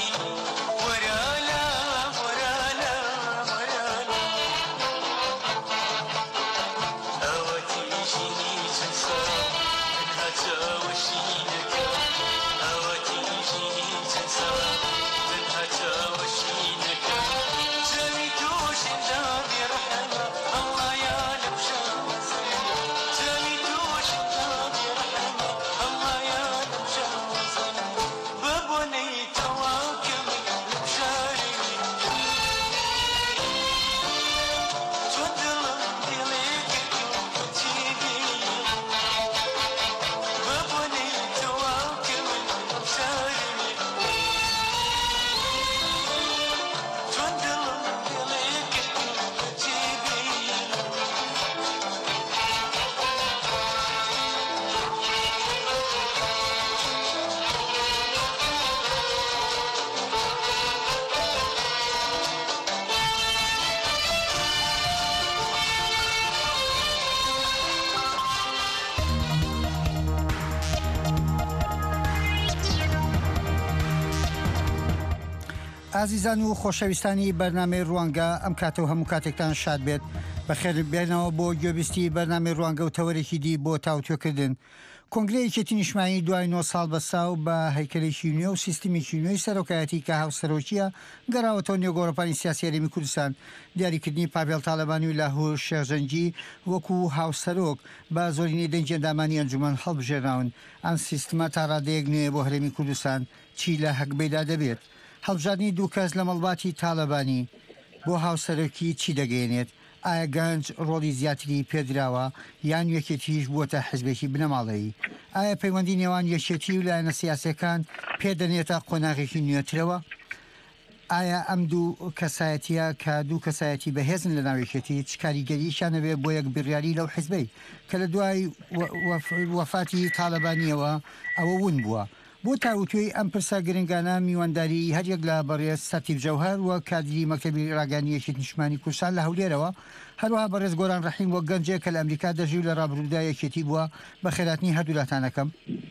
ئازیزان و خۆشەویستانی بەرنامەی ڕوانگە ئەم کاتە و هەموو کاتێکتان شاد بێت بەخێر بێنەوە بۆ گوێبیستی بەرنامەی ڕوانگە و تەوەرێکی دی بۆ تاوتوێکردن. کۆنگرەی یەکێتی نیشتیمانی دوای 9 ساڵ بەسا و بە هەیکەلێکی نوێ و سیستمی نوێی سەرۆکایەتی کە هاوسەرۆکیە گەڕاوەتەوە نێوگۆڕەپانی سیاسی هەرێمی کوردستان. دیاریکردنی پاڤێڵ تاالبانی و لاهور شێخزەنجی وەکو هاوسەرۆک بە زۆرینەی دەنجی ئەندامانی ئەنجومەن هەڵبژێراون. ئەم سیستمە تا ڕادەیەک نوێ بۆ هەرێمی کوردستان چی لە هەکبەیدا دەبێت؟ هەڵبژاردننی دوو کەس لە مەڵباتی تاالبانی بۆ هاوسەرۆکی چی دەگەێنێت؟ ئایا گەنج ڕۆڵی زیاتری پێدراوە یان یەکێتیش بووەتە حزبێکی بنەماڵەیی؟ ئایا پەیوەندی نێوان یەکێتی و لایەنە سیاسەکان پێدەنێتە قۆناغێکی نوێترەوە؟ ئایا ئەم دوو کەسایەتیە کە دوو کەسایەتی بەهێزن لە ناوێکێتی چ کاریگەریشانەوێ بۆ یەک بڕیاری لەو حزبەی کە لە دوای وەفاتی تاالبانیەوە ئەوە ون بووە؟ بۆ تاوتوێی ئەم پرسە گرنگانە میوانداری هەریەک لە بەڕێز سەتیف جەوهەر و کادری مەکتەبی ڕاگەنیەکی نیشتیمانی کوردستان لە هەولێرەوە، هەروەها بەڕێز گۆران ڕەحیم وە گەنجێک کە لە ئەمریکا دەژی و لە ڕابردوودا یەکێتی بووە بە خێراتنی هەردوولاتانەکەم.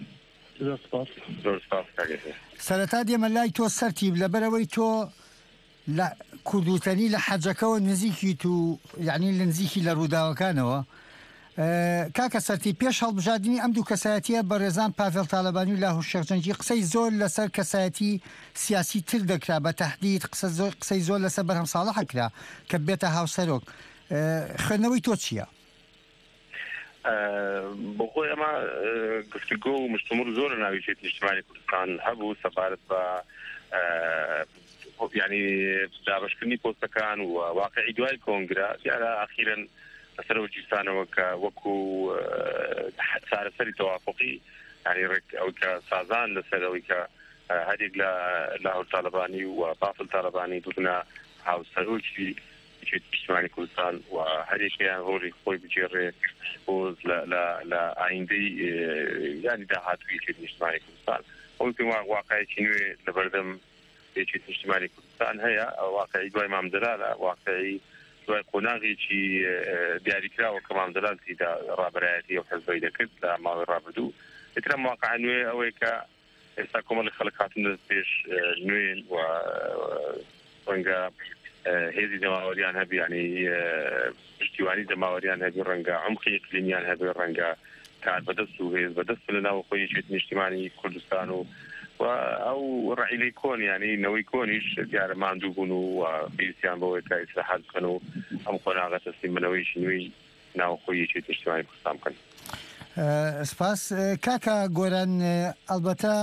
سەرەتا دێمە لای تۆ سەرتیب لەبەرەوەی تۆ لە کوردوتەنی لە حەجەکەەوە نزیکی و یعنی لە نزیکی لە ڕووداوەکانەوە. کاکە سەرتی پێش هەڵبژاردننی ئەم دوو کەسایەتیە بە ڕێزان پاڤێڵ تاالبانی و لاهور شێخزەنجی قسەی زۆر لەسەر کەسایەتی سیاسی تر دەکرا بە تەحدید قسەی زۆر لەسەر بەرهەم ساڵح حکرا کە بێتە هاوسەرۆک. خوێندنەوەی تۆ چییە؟ بۆ خۆی ئەمە گفتگۆ و مشتمر زۆر لە ناویچێتی نیشتیمانی کوردستان هەبوو سەبارەت بە ینی دابشکردنی پۆستەکان و واقعی دوای کۆنگرا دیارە ئاخیرەن لەسەرەوە جیستانەوە کە وەکو چارەسەری تەوافقی ینی ئەوەی کە سازان لەسەرەوەی کە هەرێک لە لاهور تاالبانی و پافڵ تاالبانی دوتنە هاوسەرۆکی نیشتیمانی کوردستان و هەرێکیان ڕۆژی خۆی بجێڕێ بۆز لە ئایندەی ینی داهاتووی نیشتیمانی کوردستان ئەوەی پێم واقعەتی نوێ لە بەردەم یەکێتی نیشتیمانی کوردستان هەیە واقعی دوای مامدەلالە واقعی دوای قۆناغێکی دیاریکراوە کە مامدەلال تێدا ڕابەرایەتی ئەو حەزبەی دەکرد لە ماوەی ڕابردوو. ئێترا واقع نوێ ئەوەی کە ئێستا کۆمەڵی خەڵک هاتن دەست پێش نوێن و ڕەنگە هێزی دەماوەریان هەبی ینی پشتیوانی دەماوەریان هەبی ڕەنگە عمقی ئیقلیمیان هەبێ ڕەنگە کار بەدەست و هێز بەدەست لە ناو خۆی یەکێتی نیشتیمانی کوردستان و ئەو ڕعیلەی کۆن ینی نەوەی کۆنیش دیارە ماندوو بوون و پێویستیان بەوەی کە ئیسلاحات بکەن و ئەم قۆناغە تەسلیمبوونەوەیشی نوێی ناو خۆی یەکێتی نیشتیمانی کوردستان بکەن. سپاس. کاکە گۆران ئەلبەتە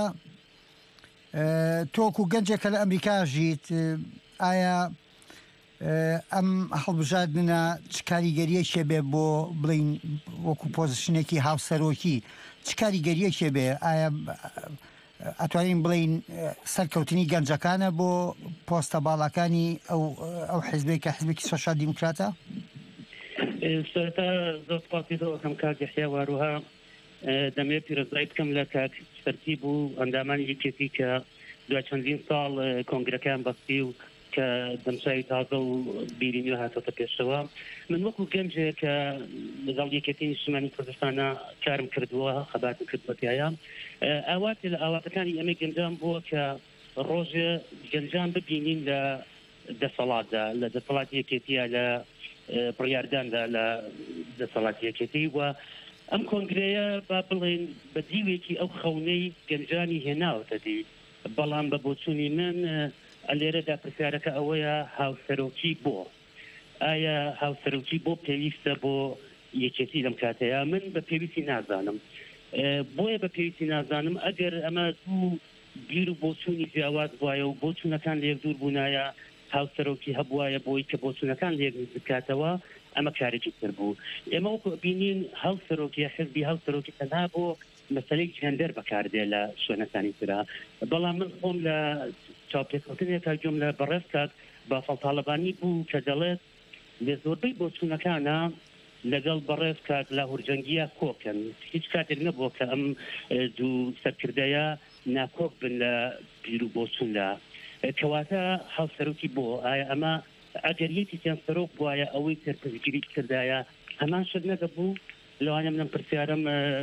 تۆکو گەنجێکە لە ئەمریکا ژیت، ئایا ئەم هەڵبژاردنە چ کاریگەریەکێ بێ بۆ بڵین وەکو پۆزیشنێکی هاوسەرۆکی چ کاریگەریەکێ بێ؟ ئایا ئەتوانین بڵین سەرکەوتنی گەنجەکانە بۆ پۆستە باڵەکانی ئەو حیزبێک کە حیزبێکی سۆشیال دیموکراتە؟ سەرەتا زۆر سپاسیەوە کەم کاک یەحیا واروها دەمەوێت پیرۆزبایی بکەم لە کاک تەرتیب و ئەندامانی یەکێتی کە دوای چەندین ساڵ کۆنگرەکان بەستی و کە دەمسایی تازە و بیری نوێ هاتۆتە پێشەوە. من وەکو گەنجێک کە لەگەڵ یەکێتی نیشتیمانی کوردستانە کارم کردووە خەباتم کردوەتیایە ئاواتی لە ئاواتەکانی ئەمە گەنجان بووە کە ڕۆژێ گەنجان ببینین لە دەسەڵاتدا لە دەسەڵاتی یەکێتیە لە بڕیارداندا لە دەسەڵاتی یەکێتی و ئەم کۆنگرەیە با بڵێن بە دیوێکی ئەو خەونەی گەنجانی هێناوەتە دی. بەڵام بە بۆچوونی من لێرەدا پرسیارەکە ئەوەیە هاوسەرۆکی بۆ ئایا هاوسەرۆکی بۆ پێویستە بۆ یەکێتی لەم کاتەیە؟ من بە پێویستی نازانم. بۆیە بە پێویستی نازانم ئەگەر ئەمە دوو گیر و بۆچوونی جیاواز بواە و بۆچوونەکان لێک دوور بوونایە هاوسەرۆکی هەبوایە بۆی کە بۆچوونەکان لێک بکاتەوە ئەمە کارێکی تر بوو. ئێمە وەکو بینین هاوسەرۆکی حزبی هاوسەرۆکی تەنها بۆ مەسەلەی جێندەر بەکاردێ لە شوێنەکانی ترا. بەڵام من خۆم لە چاوپێککەوتنێکە گوێم لە بەڕێز کات بافەڵ تاالبانی بوو کە دەڵێت لێ زۆربەی بۆچوونەکانە لەگەڵ بەڕێز کات لاهور جەنگیە کۆکەن. هیچ کاتێک نەبووە کە ئەم دوو سەرکردەیە ناکۆک بن لە بیر و بۆچووندا. کەواتە هاوسەرۆکی بۆ ئایا ئەمە ئەگەریەتی تیان سەرۆک بواە ئەوەی سەرپەرگیری کردایە هەمان شت نەدەبوو؟ لەوانە منم پرسیارم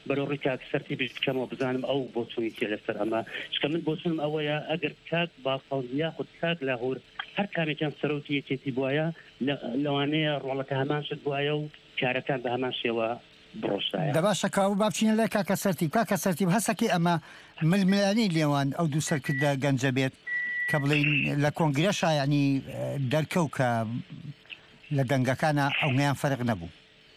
بەرەوڕی کاک سەرتی بکەمەوە بزانم ئەو بۆ چوونی تێ لەسەر ئەمە چکە من بۆ چونم ئەوەیە ئەگەر کاک بافەڵیا خود کاک لاهور هەر کامێکیان سەرۆکی یەکێتی بواە لەوانەیە ڕۆڵەکە هەمان شت بواە و کارەکان بە هەمان شێوە دەباشە کاو بابچینە لای کاکە سەرتیب هەسەکی ئەمە ململانی لێوان ئەو دوو سەرکردە گەنجە بێت کە بڵین لە کۆنگرەشە ینی دەرکەوت کە لە دەنگەکانە ئەویان فەرق نەبوو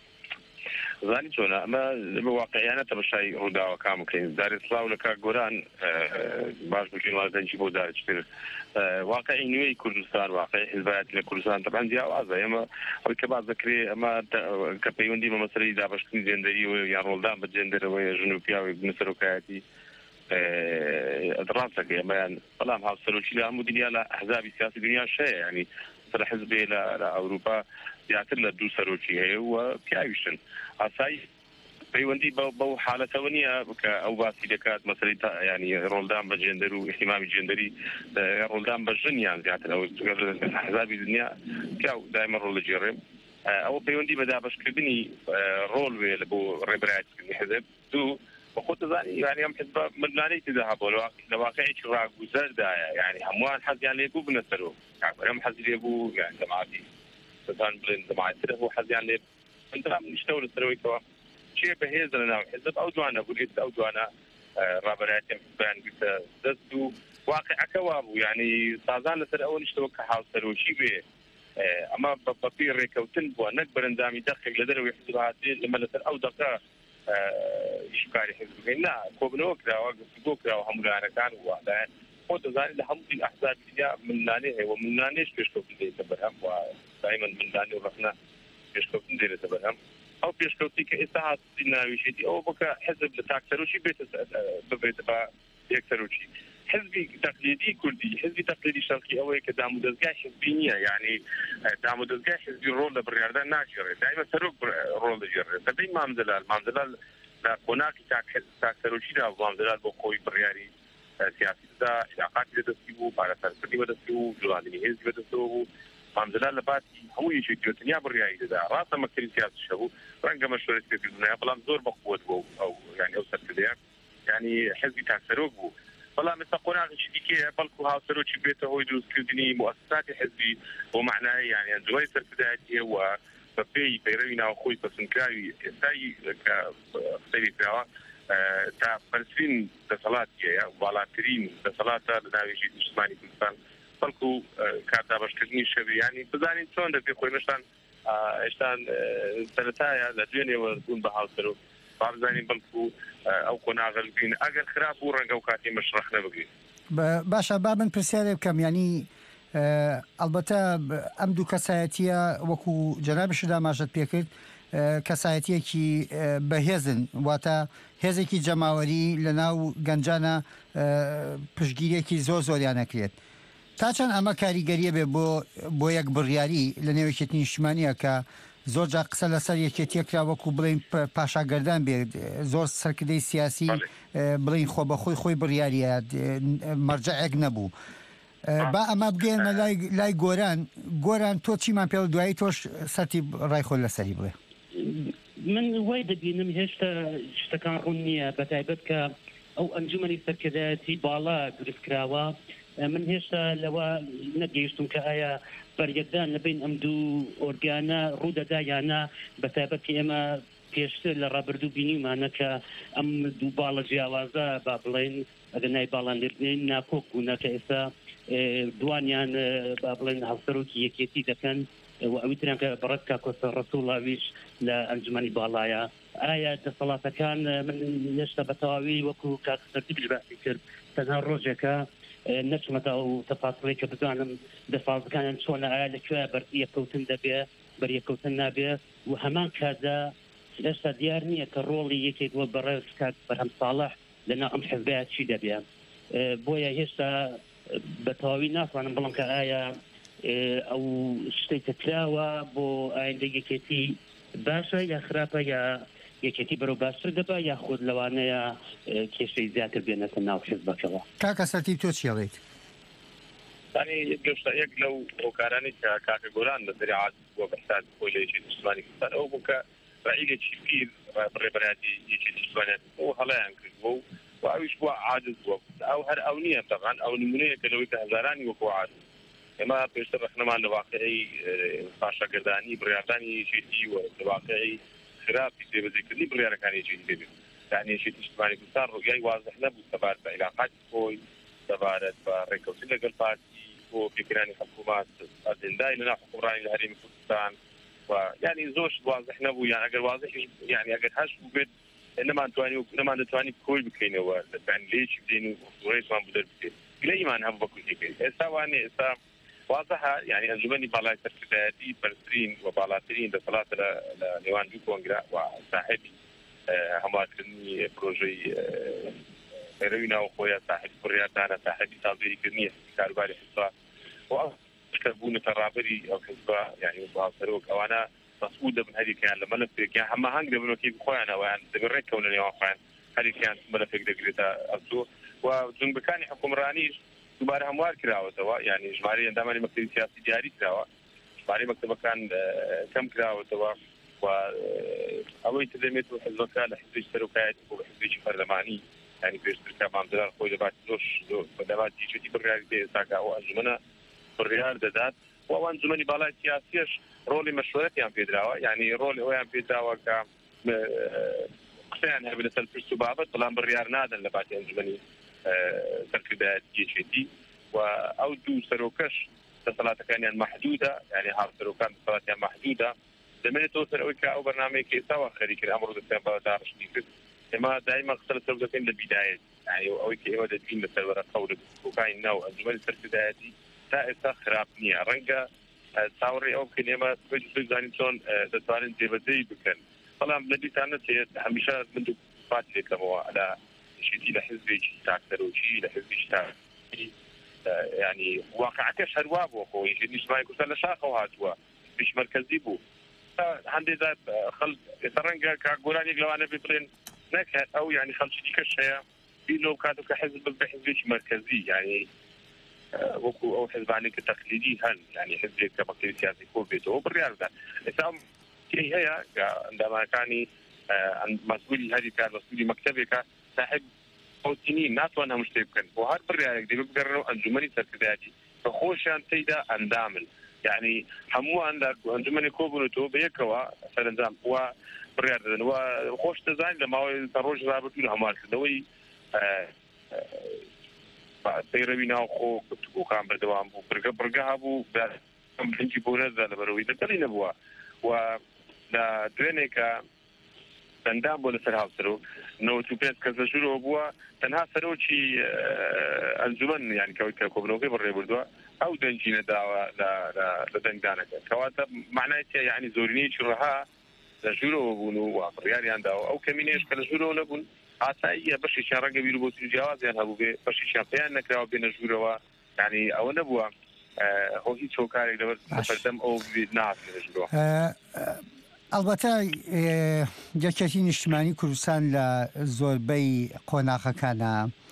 زانی چۆنە ئەمە واقعیانە تەمەشای ڕووداوەکان بکەین داری سڵاو لە کاک گۆران باش بکەین وازەنجی بۆ دارچتر واقعی نوێی کوردستان واقعی حزبایەتی لە کوردستان طبعا جیاوازە ئێمە ئەوەی کە باز دەکرێ ئەمە کە پەیوەندی بە مەسەلەی دابەشکردنی جێندەری و یان ڕۆڵدان بە جێندەرەوەی ژن و پیاوێک بنە سەرۆکایەتی ڕاستەکە ئێمەیان بەڵام هاوسەرۆکی لە هەموو دنیا لە ئەحزابی سیاسی دنیا شەیە ینی سەر حزبێ لە ئەوروپا زیاتر لە دوو سەرۆکی هەیە و پیاویشتن ئاسایی پەیوەندی بەو حالەتەوە نییە کە ئەو باسی دەکات مەسەلەی ینی ڕۆڵدان بە جێندەر و احتیمامی جێندەری ڕۆڵدان بە ژنیان زیاتر ئەو ئەحزابی دنیا پیاو دایمە ڕۆڵ دەجێڕێم ئەوە پەیوەندی بە دابەشکردنی ڕۆڵ وێ لە بۆ ڕێبەرایەتکردنی حزب دوو بەخۆت دەزانی یانی ئەم حزب ململانەی تێدا هەبووە لە واقعێکی ڕاگوزەردایە یعنی هەمووان حەزیان لێبوو بنە سەرۆ ئەم حەزی لێبوو یان جەماعەتی سەتان بڵێن جەماعەتتر بۆ حەزیان لێ نیشتەوە لە سەرەوەیەوە چێ بەهێز لە ناو حزب ئەو دوانە بوو ئەو دوانە ڕابەرایەتیان حزبیان گرتە دەست و واقعەکە وا بوو یعنی سازان لەسەر ئەوە نیشتەوە کە هاوسەرۆکی بێ ئەمە بەپی ڕێکەوتن بووە نەک بەرەندامی دەقێک لە دەرەوەی حزب هاتێ لەمە لەسەر ئەو دەقە شکاری حزب بکەین نا کۆبنەوە کراوە گفتگۆ کراوە هەمولانەکان و وادایان خۆ دەزانین لە هەموو ئەحزابی دنیا ململانێ هەیە و ململانێش پێشکەوتن دێتە بەرهەم و دایمەن ململانێ و ڕەخنە پێشکەوتن دێتە بەرهەم ئەو پێشکەوتی کە ئێستا هاتی ناویشێتی ئەوە بکە حزب لە تاکسەرۆکی ببێتە بە یەکسەرۆکی حزبی تەقلیدی کوردی حزبی تەقلیدی شەرقی ئەوەیە کە دام و دەستگای حزبی نییە یعنی دام و دەستگای حزبی ڕۆڵ لە بڕیاردان ناگیڕێت دایمە سەرۆک ڕۆڵ دەگیڕێت دەبێت مامزەلال لە قۆناقی تاکسەرۆکیدا مامزەلال بۆ خۆی بڕیاری سیاسیدا علاقاتی بەدەستی بوو پارەسەرکردنی بەدەستی و جوڵاندنی حزبی بەدەستەوە بوو مامزەلال لە باسی هەموو یەکێتیوە بڕیاری دەدا ڕاستە مەکتەبی سیاسیش هەبوو ڕەنگە مەشورەت پێکردنەوە بەڵام زۆر بەقووت بوو ئەو یعنی ئەو سەرکردەیە یعنی حزبی تاکسەرۆک بوو بەڵام ئێستا قۆناغێکی دیکەیە بەڵکو هاوسەرۆکی بێتە هۆی دروستکردنی موسساتی حزبی بۆ معنای یعنی ئەنجومەی سەرکردایەتیە و بە پێی پەیڕەوی ناوخۆی پەسەندکراوی ئێستایی کە قسەی کراوە تا بەرزترین دەسەڵاتیە باڵاترین دەسەڵاتە لە ناوێژی نیشتمانی کوردستان بەڵکو کاردابەشکردنی شەویانی بزانین چۆن دەبێ خۆی مەشتان ئێشتان سەرەتایە لە دوێنێوە بوون بە هاوسەرۆک با بزانین بەڵکو ئەو قۆناغەل بین ئەگەر خراپ بوو ڕەنگە و کاتی مەشرەخ نەبگرین باشە با من پرسیارێ بکەم ینی ئەلبەتە ئەم دوو کەسایەتیە وەکو جەنابیش داماژەت پێکرد کەسایەتیەکی بەهێزن واتە هێزێکی جەماوەری لە ناو گەنجانە پشتگیریەکی زۆریان نەکرێت تا چەند ئەمە کاریگەریە بێ بۆ یەک بڕیاری لە نێوەکێتی نیشتمانیە کە زۆر جا قسە لەسەر یەکێتیەکرا وەکو بڵین پاشاگەردان بێت زۆر سەرکردەی سیاسی بڵین خۆ بە خۆی بڕیاریە مەرجەعێک نەبوو با ئەمە بگەێنە لای گۆران تۆ چیمان پێ دوایی تۆش سەرتی ڕای خۆی لەسەری بڵێ من وای دەبینم هێشتا شتەکان ڕوون نییە بەتایبەت کە ئەو ئەنجومەنی سەرکردایەتی باڵا دروستکراوە من هێشتا لەوە نەگەیشتم کە ئایا بەریەکدان لەبین ئەم دوو ئۆرگانە ڕوودەدا یانە بەتایبەتی ئێمە پێشتر لە ڕابردوو بینیمانە کە ئەم دوو باڵە جیاوازە با بڵێن ئەگەر نای باڵاندردنی ناکۆک بوونە کە ئێستا دوانیان با بڵێن هاوسەرۆکی یەکێتی دەکەن و ئەویتران کە بەڕەت کاکۆسە ڕەسوڵاویش لە ئەنجومەنی باڵایە ئایا دەسەڵاتەکان من هێشتا بە تەواوی وەکو کاکسەرتیش باسی کرد تەنها ڕۆژێکە نەچمەتە ئەو تەفاسڵی کە بزانم دەسازەکانیان چۆنە ئایا لەکوێ بەریەکەوتن دەبێ بەریەکەوتن نابێ و هەمان کادا هێشتا دیار نییە کە ڕۆڵی یەکێک وە بەڕێز کات بەرهەم ساڵح لەناو ئەم حزبەیە چی دەبێ بۆیە هێشتا بە تەواوی ناتوانم بڵم کە ئایا ئەو شتێک کراوە بۆ ئایندە یەکێتی باشە یا خراپە یا یەکێتی بەرەو باشتر دەبە یا خۆت لەوانەیە کێشەی زیاتر بێنێتە ناو حزبەکەوە کاکە سەرتی تۆ چیڵێیت یەک لەو هۆکارانی کە کاکە گۆران لە دەریعات بۆ بەسات خۆی لە یەکێتی نیشتمانی کوردستان ئەو بوو کە ڕعیلێکی پیر بڕێبەتی یەکێتی توانێت بۆ هەڵیان کردبوو و ئەویش بووە عاجز بووە ئەو هەر ئەو نییە تەقان ئەو نمونەیەکە لەوەی کە هەزارانی وەکو عاجز ئێمە پێشتر ڕخنەمان لە واقعی پاشەکردانی بڕیاردانی یەکێتی و لە واقعی خراپی جێبەجێکردنی بڕیارەکانی یەکێتی دەبێت یعنی یەکێتی نیشتیمانی کوردستان ڕۆیای واضح نەبوو سەبارەت بە علاقاتی خۆی سەبارەت بە ڕێکەوتن لەگەڵ پارتی بۆ پێکرانی حکوومەت ئەجندای لەناو حکومڕانی لە هەرێمی کوردستان و يعني زۆر واضح نەبوو یان ئەگەر واضح يعني ئەگەر هەش بوو بێت نەمان دەتوانین کۆی بکەینەوە دەتوانین لێکی بدەین و ڕێزمان بۆ دەربکەین گلەیمان هەبوو بە کوردیەکەی ئێستا وانێ ئێستا واضحە يعني ئەنجومەنی باڵای سەرکردایەتی بەرزترین و باڵاترین دەسەڵاتە لە نێوان دوو کۆنگرا و ساحێبی هەموارکردنی پرۆژەی پەیڕەوی ناوخۆیە ساحێبی بڕیاردانە ساحێبی سازگەریکردنی کاروباری حزبا و بوونەتە ڕابەری ئەو حزبا يعني باڵسەرۆک ئەوانە مسؤول دەبن هەریەکیان لە مەلەفێکیان هەماهەنگ دەبن وەکی بخۆیان ئەویان دەبێت ڕێککەون لە نێوان خۆیان هەریەکیان مەلەفێک دەگرێتە ئەبزۆ و جنبەکانی حکومڕانیش دووبارە هەموار کراوەتەوە يعني ژمارەی ئەندامانی مەکتەبی سیاسی دیاری کراوە ژمارەی مەکتەبەکان کەم کراوەتەوە و ئەوەی دەمێت و حزبەکە لە حزبێکی سەرۆکایەتی بۆ حزبێکی پەرلەمانی يعني پێشتر کامامدران خۆی دەباتی زۆر بەدەباتی یەکێتی بڕیاری دێ ئێستاکە ئەو ئەنجومەنە بڕیار دەدات و ئەو ئەنجومەنی باڵای سیاسیەش ڕۆڵی مەشورەتیان پێدراوە يعني ڕۆڵی ئەویان پێدراوە کە قسەیان هەبێت لەسەر پرس و بابەت بەڵام بڕیار نادەن لە باتی ئەنجومەنی سەرکردایەتی یەکێتی و ئەو دوو سەرۆکەش دەسەڵاتەکانیان محدودە يعني هاوسەرۆکان دەسەڵاتیان محدودە دەمێنێتەوە سەر ئەوەی کە ئەو بەرنامەیەکە ئێستا وا خەری کرد ئەمڕۆ دەستیان بە داڕشتی کرد ئێمە دایما قسە لەسەر دەکەین لە بیدایەت يعني ئەوەی کە ئێوە دەبین لەسەر وەرەقە و لە کۆکانی ناو ئەنجومەنی سەرکردایەتی تا ئێستا خراپ نییە ڕەنگە چاوەڕێ ئەو بکەین ئێمە بزانین چۆن دەتوانین جێبەجێی بکەن بەڵام لە بیتان نەچێت هەمیشە من پاتی دێکەمەوە لە شتی لە حزبێکی تاکسەرۆکی لە حزبێکی تاکی يعني واقعەکەش هەروە بووە خۆی نیشتیمانی کوردستان لە شاخەوە هاتووە پیش مرکزی بوو هەندێک خەڵک ئێستا ڕەنگە کاگۆرانێک لەوانە بێ بڵێن نەکات ئەو يعني خەڵکی دیکەش هەیە بینەوە کاتێک کە حزب بە حزبێکی مرکزی يعني وەکو ئەو حزبانی کە تەقلیدی هەن يعني حزبێک کە مەکتەبی سیاسی کۆ بێتەوە بڕیاردان ئێستا هەیە کە ئەندامەکانی مەسئولی هەری کار مەسئولی مەکتەبێکە صاحب ئۆتینی ناتوان هەموو شتێک بکەن بۆ هەر بڕیارێک دەبێت بگەڕنەوە ئەنجومەنی سەرکردایەتی کە خۆشیان تێیدا ئەندامن يعني هەمووان ئەنجومەنی کۆبوونەوە بە یەکەوە سەرنجام وە بڕیار دەدەن و خۆش دەزانین لە ماوەی ڕۆژ رابرردوو لە هەموارکردنەوەی پەیڕەوی ناوخۆ گفتوگۆکان بەردەوام بوو بڕگە هەبوو بنجی بۆ نەزدا لەبەرەوەی دەگەڵی نەبووە و لە دوێنێکە دەندان بۆ لەسەر هاوسەرۆک 95 کەس لەژوورەوە بووە تەنها سەرۆکی ئەنجومەن یان کە کۆبنەوەکەی بڕێ بردووە ئەو دەنجی نەداوە لە دەنگدانەکە کەواتە معنای تێ یعنی زۆرینەیەکی ڕەها لەژوورەوە بوون و بڕیاریان داوە ئەو کەمینەیەش کە لەژوورەوە نەبوون ئاساییە بەشێکیان ڕەنگە بیر و بۆچووی جیاوازیان هەبوو بێ بەشێکیان پێیان نەکراوە بێنە ژوورەوە یعنی ئەوە نەبووە هۆ هیچ هۆکارێک لەبەر بەردەم ئەو نهاتنە لە ژوورەوە ئەلبەتە یەکێتی نیشتیمانی کوردستان لە زۆربەی قۆناغەکانە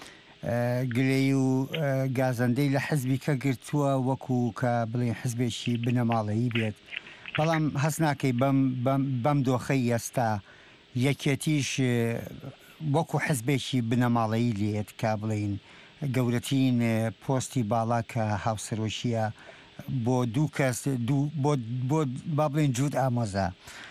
گلەی و گازەندەی لە حزبی کە گرتووە وەکو کە بڵێن حزبێکی بنەماڵەیی بێت بەڵام هەست ناکەی بەم دۆخەی ئێستا یەکێتیش وەکو حزبێکی بنەماڵەیی لێت کا بڵین گەورەترین پۆستی باڵا کە هاوسەرۆکیە بۆ دوو کەس بۆ با بڵێن جوود ئامۆزە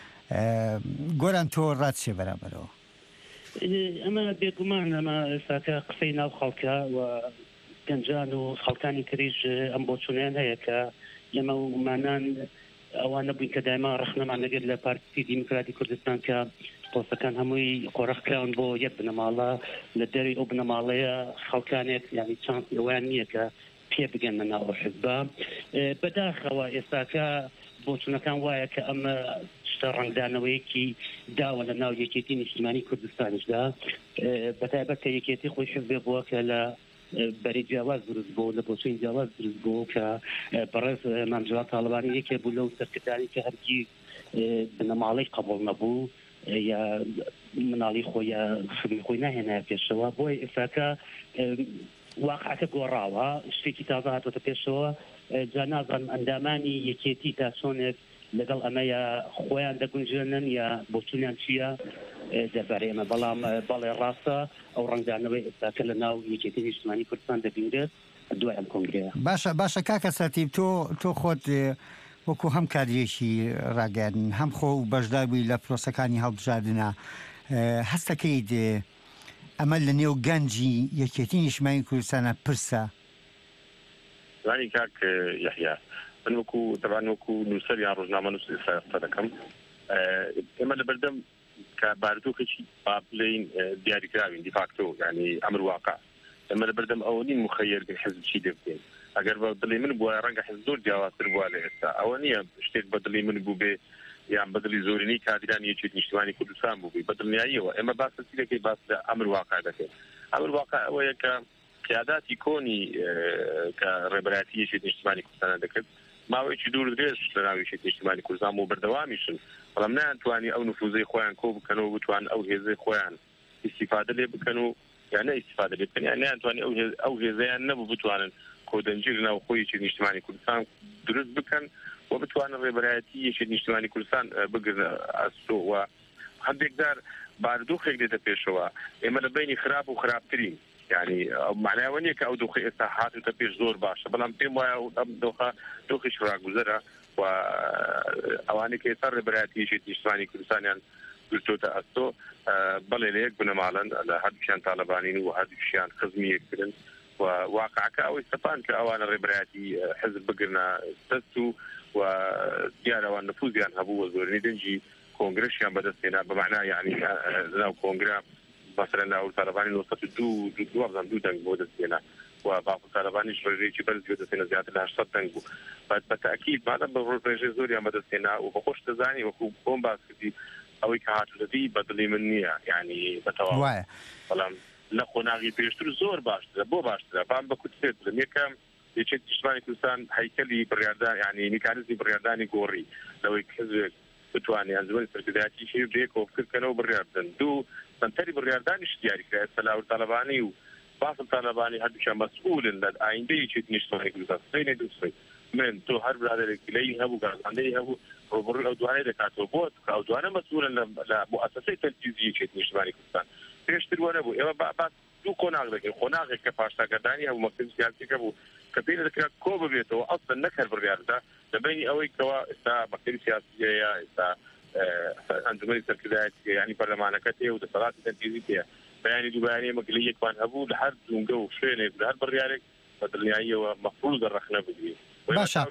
گۆران تۆ ڕاتچێ بەرامبەرەوە ئەمە بێگومان ئەمە ئێستاکە قسەی ناو خەڵکە و گەنجان و خەڵکانی تریش ئەم بۆچوونیان هەیە کە ئێمە ومانان ئەوان نەبووین کە دایما ڕەخنەمان لەگەر لە پارتی دیموکراتی کوردستان کە پۆستەکان هەمووی قۆڕەخکراون بۆ یەک بنەماڵە لە دەری ئەو بنەماڵەیە خەڵکانێک یعنی چانس ئەویان نییە کە پێ بگەن لە ناو حزبە بەداخەوە ئێستاکە بۆچوونەکان وایە کە ئەمە شتە ڕەنگدانەوەیەکی داوە لە ناو یەکێتی نیشتیمانی کوردستانیشدا بەتایبەت کە یەکێتی خۆی حزبێ بووە کە لە بەری جیاواز دروست بوو لە بۆچووی جیاواز دروست بوو کە بەڕێز مامجواد تاڵبانی یەکێ بوو لەو سەرکردانی کە هەرگیز بنەماڵەی قبوڵ نەبوو یا مناڵی خۆی یا خبی خۆی ناهێنایە پێشەوە بۆی ئێستاکە واقعەکە گۆڕاوە شتێکی تازە هاتوۆتە پێشەوە جا نازانم ئەندامانی یەکێتی تا چۆنێک لەگەڵ ئەمەیە خۆیان دەگونجێنن یا بۆچوونیان چییە دەربارەی ئەمە بەڵام بەڵێ ڕاستە ئەو ڕنگدانەوەی ئێستاکە لە ناو یەکێتی نیشتیمانی کوردستان دەبینرێت دوای ئەم کۆنگرەیە. باشە کاکە سەرتیب تۆ خۆت وەکو هەم کادرێکی ڕاگەاندن هەم خۆ و بەشدار بووی لە پرۆسەکانی هەڵبژاردنە هەستەکەیت ئەمە لە نێو گەنجی یەکێتی نیشتیمانی کوردستانە پرسە؟ زانی کاک یحیا من وەکو نووسەر یان ڕۆژنامە نووس ئێستا دەکەم ئێمە لە بەردەم کە باردۆکێکی با بڵێین دیاریکراوین دیفاکتۆ یعنی ئەمر واقع ئێمە لە بەردەم ئەوە نین مخەیەربین حزب چی دەبکەین ئەگەر بە دڵی من بووە ڕەنگە حزب زۆر جیاوازتر بووە لە ئێستا ئەوە نییە شتێک بە دڵی من بوو بێ یان بە دڵی زۆرینەی کادرانی یەکێتی نیشتیمانی کوردستان بوو بێ بە دڵنیاییەوە ئێمە باس چی دەکەین باس لە ئەمر واقع دەکەین ئەمر واقع ئەوەیە کە قیاداتی کۆنی کە ڕێبەرایەتی یەکێتی نیشتیمانی کوردستان دەکرد ماوەیەکی دوور درێژ لە ناو یەکێتی نیشتیمانی کوردستان و بەردەوامیشن بەڵام نەیانتوانی ئەو نفوزەی خۆیان کۆ بکەنەوە بتوان ئەو هێزەی خۆیان ئیستیفادە لێ بکەن و یان ئیستیفادە لێ بکەن یان نەیانتوانی ئەو هێزەیان نەبوو بتوانن کۆدەنجیر ناو خۆی یەکێتی نیشتیمانی کوردستان دروست بکەن و بتوانن ڕێبەرایەتی یەکێتی نیشتیمانی کوردستان بگرن ئەستۆ و هەندێک جار بارودۆخێک دێتە پێشەوە ئێمە لە بینی خراپ و خراپترین يعني معناها ونيك او دوخي استحات تبيش زور باشا بلام تيم دوخي شراك وزرا و اواني كيصر براتي شي تشتاني كردستان يعني قلتو تاسو بل ليك بنا معلن على هاد شان طالبانين وهاد شان خزميه كدن وواقع او استفان كاوان الربراتي حزب بقرنا استسو وديار وان نفوذ يعني هبو زورني دنجي كونغرس يعني بدسنا بمعنى يعني لو كونغرس مثلا لو طالبان وصلت دو أبزان دو دنگ بود سينا وبعض طالبان يشرجي بلد بود سينا زيادة ل 8 دنگ بالتأكيد بعد برجع زوري عمد سينا وبخش تزاني وكون باس كذي أو كهاتو ذي بدلي مني يعني بتواصل فلام لقوناغي بيشتري زور باشتري بو باشتري فهم بكتير لميكم يشد جسماني كلسان هيكلي بالرياضة يعني ميكانيزم بالرياضاني قوري لو يكذب بتواني أنزل التركيزاتي شيء بريك وفكر كانوا بالرياضة دو سنتري بالرياضة اشتياري كذا سلاو طالباني وبعض الطالباني هذا كان مسؤول إن عندي شيء نشتغل كذا سين دوسي من تو هرب هذا اللي هبوا قال عندي هبوا وبر أودواني دكاتره بوت أودواني مسؤول لا مؤسسة تنفيذية شيء نشتغل كذا بيشتري وانا بو إما بعد دو قناغ كفاشتا كداني أو مكتب سياسي كبو كبير ذكر كوب بيته أصلا نكر بالرياضة لبيني أوي كوا إستا مكتب سياسية إستا أنظمة تركيزات يعني برلمانكته ودستورات تنفيذية يعني دوباني مقلية كمان هبو لحد ونجو شيء لحد بالرياضة بدلني ومفروض الرخنة بدي باشا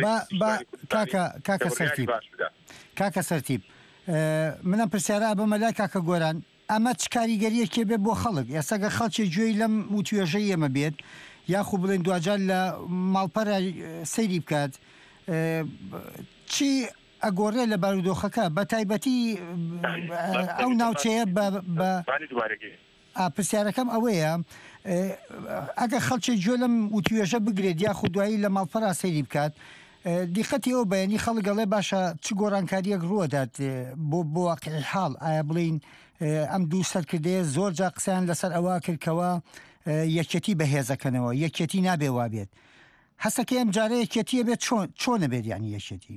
كاكا سرتيب من برسالة أبو ملاك كاكا جوران ئەمە چ کاریگەریەکێ بێ بۆ خەڵک ئێستاگە خەڵکی گوێی لەم وتوێژەی ئێمە بێت یاخو بڵێن دوجار لە ماڵپەرە سەیری بکات چی ئەگۆڕێ لە بارودۆخەکە بە تایبەتی ئەو ناوچەیە پرسیارەکەم ئەوەیە ئەگە خەڵکی گوێ لەم وتوێژە بگرێت یاخو دوایی لە ماڵپەرە سەیری بکات دیقەتی ئەو بەیانی خەڵگەڵێ باشە چ گۆڕانکاریەک ڕوەدات بۆ واقعی حاڵ ئایا بڵین ئەم دوو سەرکردەیە زۆر جا قسەیان لەسەر ئەوە کردکەوە یەکێتی بەهێزەکەنەوە یەکێتی نابێ وابێت هەستەکە ئەم جارە یەکێتیە بێت چۆنە بێت یانی یەکێتی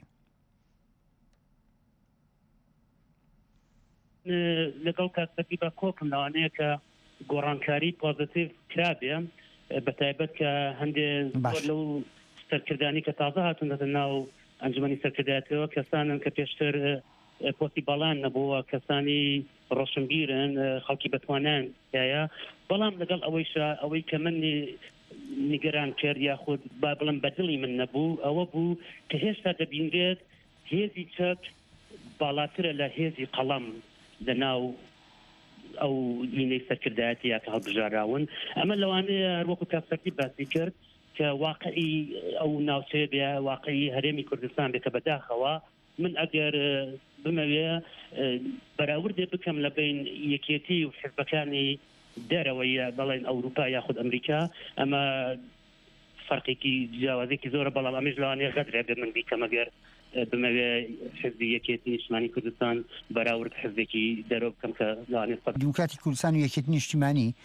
لەگەڵ کاتەکەی بە کۆکم لەوانەیە کە گۆڕانکاری پۆزیتیڤ کرابێ بە تایبەت کە هەندێک زۆر لەو سەرکردانی کە تازە هاتوونەتە ناو ئەنجومەنی سەرکردایەتەوە کەسانن کە پێشتر پۆستی بەڵان نەبووە کەسانی ڕۆشنبیرن خەڵکی بەتوانان هەیە بەڵام لەگەڵ ئەوەی کە من نیگەران کرد یاخود با بڵم بەدڵی من نەبوو ئەوە بوو کە هێشتا دەبینرێت هێزی چەک باڵاترە لە هێزی قەڵەم لە ناو ئەو لینەی سەرکردایەتی یا کە هەڵبژاراون ئەمە لەوانەیە وەکو کاپسەرتی باسی کرد کە واقعی ئەو ناوچەیە بێ واقعی هەرێمی کوردستان بێتە بەداخەوە من ئەگەر بمەوێ بەراوردێ بکەم لە بین یەکێتی و حزبەکانی دەرەوەی بەڵێن ئەوروپا یاخود ئەمریکا ئەمە فەرقێکی جیاوازێکی زۆرە بەڵام ئەمەش لەوانەیە غەدرێ بێ من بیکەم ئەگەر بمەوێ حزبی یەکێتی نیشتیمانی کوردستان بەراورد حزبێکی دەرەوە بکەم کە لەوانێت دیموکراتی کوردستان و یەکێتی نیشتیمانی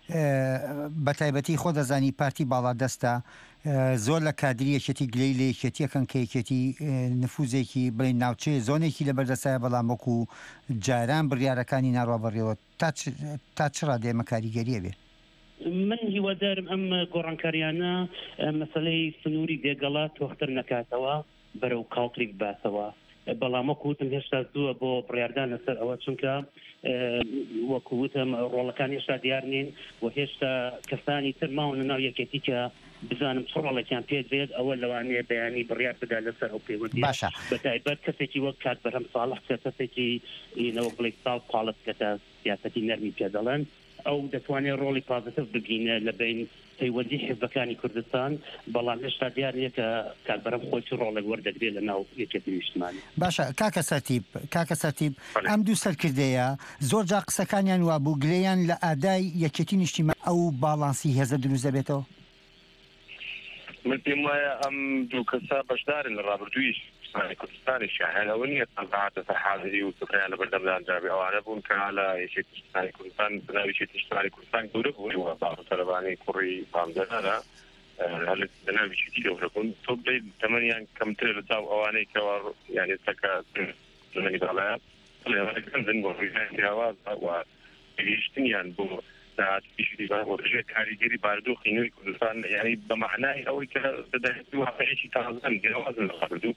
بە تایبەتی خۆ دەزانی پارتی باڵا دەستە زۆر لە کادری یەکێتی گلەی لە یەکێتیەکەن کە یەکێتی نفوزێکی بڵێن ناوچەیە زۆنێکی لە بەردەسایە بەڵام وەکو جاران بڕیارەکانی ناڕابڕیەوە تا چڕا دێمە کاریگەریە بێ من هیوادارم ئەم گۆڕانکاریانە مەسەلەی سنووری دێگەڵات تۆختر نکاتەوە بەرەو کاڵتریک باسەوە بەڵام وەکوتم هێشتا زووە بۆ بڕاردان لەسەر ئەوە چونکە وەکوتم ڕۆڵەکان هێشتا دیار نین و هێشتا کەسانی تر ماون لە ناو یەکێتی کە بزانم چ ڕۆڵێکیان پێدرێت ئەوە لەوانەیە بەیانی بڕیار بدا لەسەر ئەو پەیوەندی بەتایبەت کەسێکی وەک کات بەرهەم ساڵح کەسێکی ئینەوە بڵێ ساڵ قاڵت کەتە سیاسەتی نەرمی پێ دەڵێن ئەو دەتوانێت ڕۆڵی پازتر ببینە لە بین پەیوەندی حیزبەکانی کوردستان بەڵام هێشتا دیار نییە کە کاتبەرەم خۆی ڕۆڵێک وەردەگرێت لە ناو یەکێتی نیشتمانی باشە کاکە سەرتیب ئەم دوو سەرکردەیە زۆر جا قسەکانیان وا بوو گلەیان لە ئادای یەکێتی نیشتیمان ئەو باڵانسی هێزە دروست دەبێتەوە من پێم وایە ئەم دوو کەسا بەشدارن لە ڕابردووی کوردستانی شاهێنەوە نییە تەنزەعاتە حاضری و سفرەیان لە بەردەمدان جابێ ئەوانە بوون کە لە یەکێتی نیشتیمانی کوردستان بناوی یەکێتی نیشتیمانی کوردستان گەورە بوون و باڕوتەرەبانی کوڕی پامدەنەرە هەڵێت بناوی یەکێتی گەورە بوون تۆ بڵێ تەمەنیان کەمتر لە چاو ئەوانەی کەوا یعنی سەکە زمانی باڵایە لێوانە گەنجن بۆ ڕێژای جیاوازە و گەیشتنیان بۆ داهاتیشتی ڕژێ کاریگەری بارودۆخی نوێی کوردستان یعنی بە معنای ئەوەی کە دەدەهێتی واقعێکی تازەن جیاوازن لە ڕابردوو